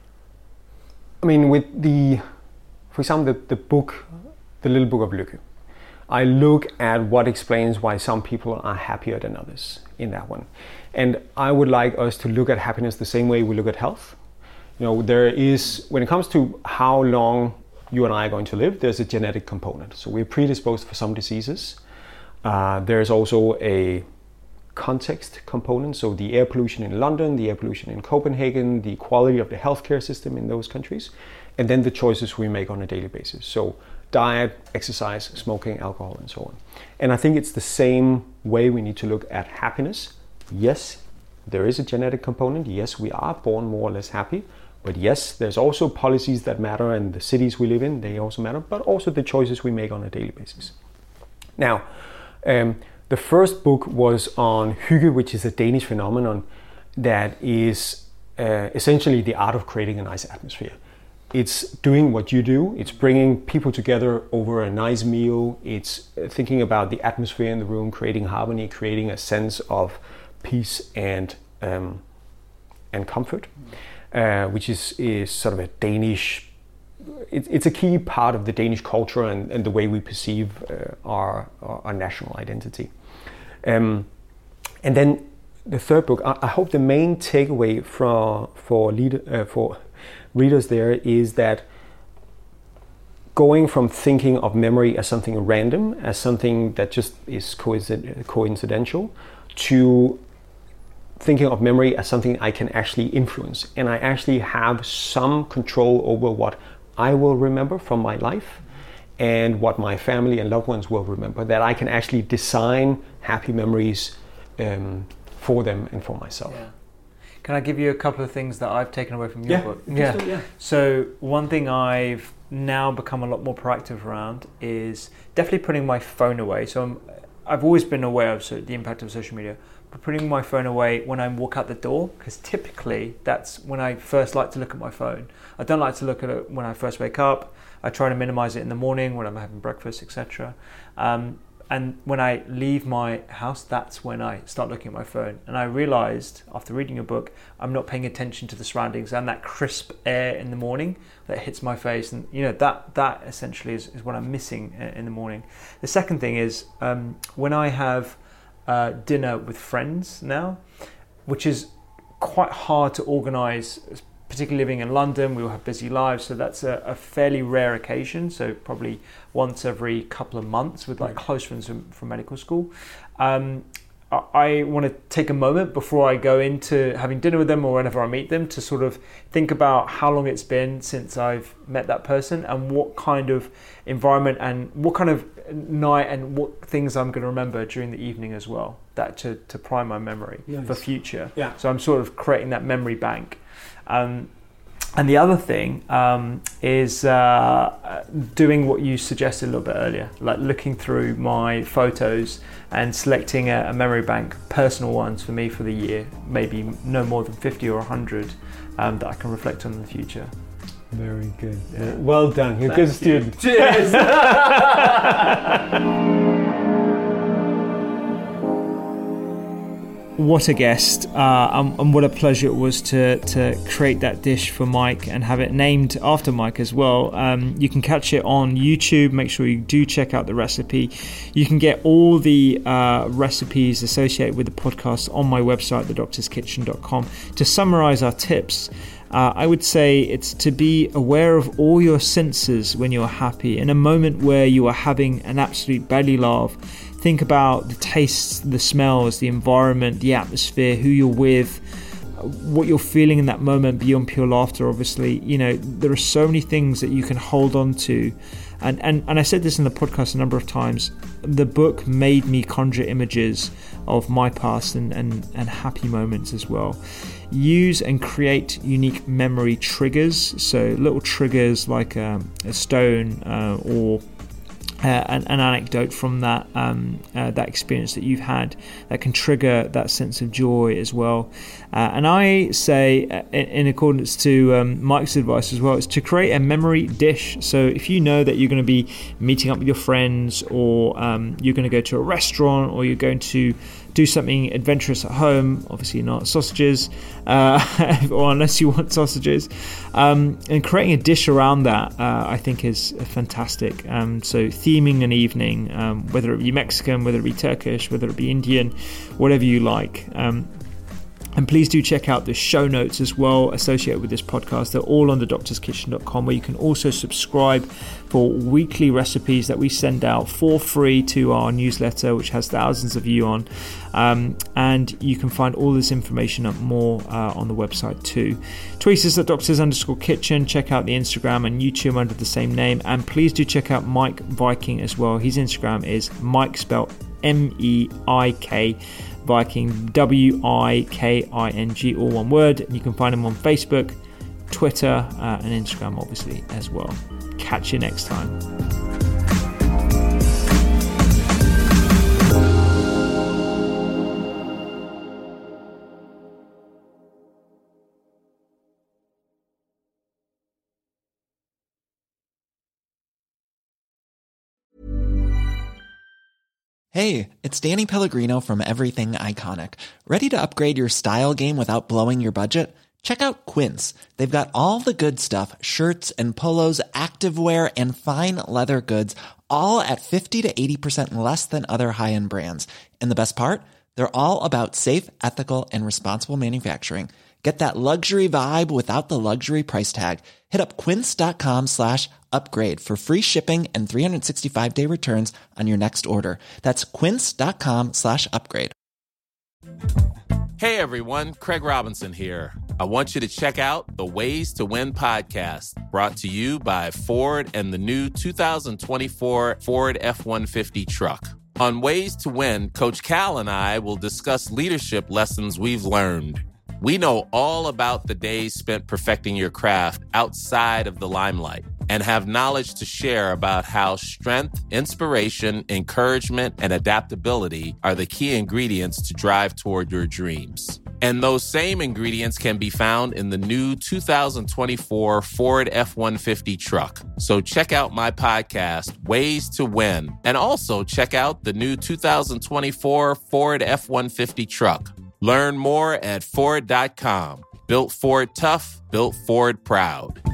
I mean, with the, for example, the, the book, The Little Book of Lykke, I look at what explains why some people are happier than others in that one. And I would like us to look at happiness the same way we look at health. You know, there is, when it comes to how long you and I are going to live, there's a genetic component. So we're predisposed for some diseases. Uh, there's also a context component, so the air pollution in London, the air pollution in Copenhagen, the quality of the healthcare system in those countries, and then the choices we make on a daily basis. So diet, exercise, smoking, alcohol, and so on. And I think it's the same way we need to look at happiness. Yes, there is a genetic component. Yes, we are born more or less happy. But yes, there's also policies that matter, and the cities we live in, they also matter, but also the choices we make on a daily basis. Now, um, the first book was on hygge, which is a Danish phenomenon that is uh, essentially the art of creating a nice atmosphere. It's doing what you do. It's bringing people together over a nice meal. It's thinking about the atmosphere in the room, creating harmony, creating a sense of peace and um, and comfort, uh, which is, is sort of a Danish. It, it's a key part of the Danish culture and, and the way we perceive uh, our, our national identity. Um, and then the third book, I, I hope the main takeaway for for lead, uh, for readers there is that going from thinking of memory as something random, as something that just is coincident, coincidental, to thinking of memory as something I can actually influence, and I actually have some control over what I will remember from my life and what my family and loved ones will remember, that I can actually design happy memories um, for them and for myself. Yeah. Can I give you a couple of things that I've taken away from your yeah, book? Yeah. Do, yeah. So one thing I've now become a lot more proactive around is definitely putting my phone away. So I'm, I've always been aware of so, the impact of social media, but putting my phone away when I walk out the door, because typically that's when I first like to look at my phone. I don't like to look at it when I first wake up. I try to minimize it in the morning when I'm having breakfast, et cetera. Um, and when I leave my house, that's when I start looking at my phone. And I realized after reading your book, I'm not paying attention to the surroundings and that crisp air in the morning that hits my face. And you know, that that essentially is, is what I'm missing in the morning. The second thing is um, when I have uh, dinner with friends now, which is quite hard to organize, particularly living in London, we all have busy lives, so that's a, a fairly rare occasion, so probably once every couple of months with like close friends from, from medical school. Um, I, I want to take a moment before I go into having dinner with them or whenever I meet them to sort of think about how long it's been since I've met that person and what kind of environment and what kind of night and what things I'm going to remember during the evening as well, that to, to prime my memory yes. for future. Yeah. So I'm sort of creating that memory bank. Um, And the other thing um, is uh, doing what you suggested a little bit earlier, like looking through my photos and selecting a, a memory bank, personal ones for me for the year, maybe no more than fifty or one hundred um, that I can reflect on in the future. Very good. Yeah. Well done. You're a good student. Cheers. What a guest, uh, and, and what a pleasure it was to to create that dish for Mike and have it named after Mike as well. Um, you can catch it on YouTube. Make sure you do check out the recipe. You can get all the uh, recipes associated with the podcast on my website, the doctors kitchen dot com. To summarize our tips, Uh, I would say it's to be aware of all your senses when you're happy. In a moment where you are having an absolute belly laugh, think about the tastes, the smells, the environment, the atmosphere, who you're with, what you're feeling in that moment beyond pure laughter. Obviously, you know, there are so many things that you can hold on to. And, and, and I said this in the podcast a number of times. The book made me conjure images of my past and, and, and happy moments as well. Use and create unique memory triggers. So little triggers like um, a stone uh, or uh, an, an anecdote from that um, uh, that experience that you've had that can trigger that sense of joy as well. Uh, and I say, uh, in, in accordance to um, Mike's advice as well, is to create a memory dish. So if you know that you're going to be meeting up with your friends, or um, you're going to go to a restaurant, or you're going to do something adventurous at home, obviously not sausages, uh, or unless you want sausages, um, and creating a dish around that, uh, I think is fantastic. Um, so theming an evening, um, whether it be Mexican, whether it be Turkish, whether it be Indian, whatever you like. Um, And please do check out the show notes as well associated with this podcast. They're all on the doctors kitchen dot com, where you can also subscribe for weekly recipes that we send out for free to our newsletter, which has thousands of you on. Um, and you can find all this information and more uh, on the website too. Tweet us at doctors underscore kitchen. Check out the Instagram and YouTube under the same name. And please do check out Mike Viking as well. His Instagram is Mike, spelled M E I K, Viking, W I K I N G, all one word. You can find him on Facebook, Twitter, uh, and Instagram, obviously, as well. Catch you next time. Hey, it's Danny Pellegrino from Everything Iconic. Ready to upgrade your style game without blowing your budget? Check out Quince. They've got all the good stuff, shirts and polos, activewear, and fine leather goods, all at fifty to eighty percent less than other high-end brands. And the best part? They're all about safe, ethical, and responsible manufacturing. Get that luxury vibe without the luxury price tag. Hit up quince.com slash upgrade for free shipping and three sixty-five day returns on your next order. That's quince.com slash upgrade. Hey everyone, Craig Robinson here. I want you to check out the Ways to Win podcast, brought to you by Ford and the new two thousand twenty-four Ford F one fifty truck. On Ways to Win, Coach Cal and I will discuss leadership lessons we've learned. We know all about the days spent perfecting your craft outside of the limelight, and have knowledge to share about how strength, inspiration, encouragement, and adaptability are the key ingredients to drive toward your dreams. And those same ingredients can be found in the new two thousand twenty-four Ford F one fifty truck. So check out my podcast, Ways to Win, and also check out the new two thousand twenty-four Ford F one fifty truck. Learn more at Ford dot com. Built Ford tough, built Ford proud.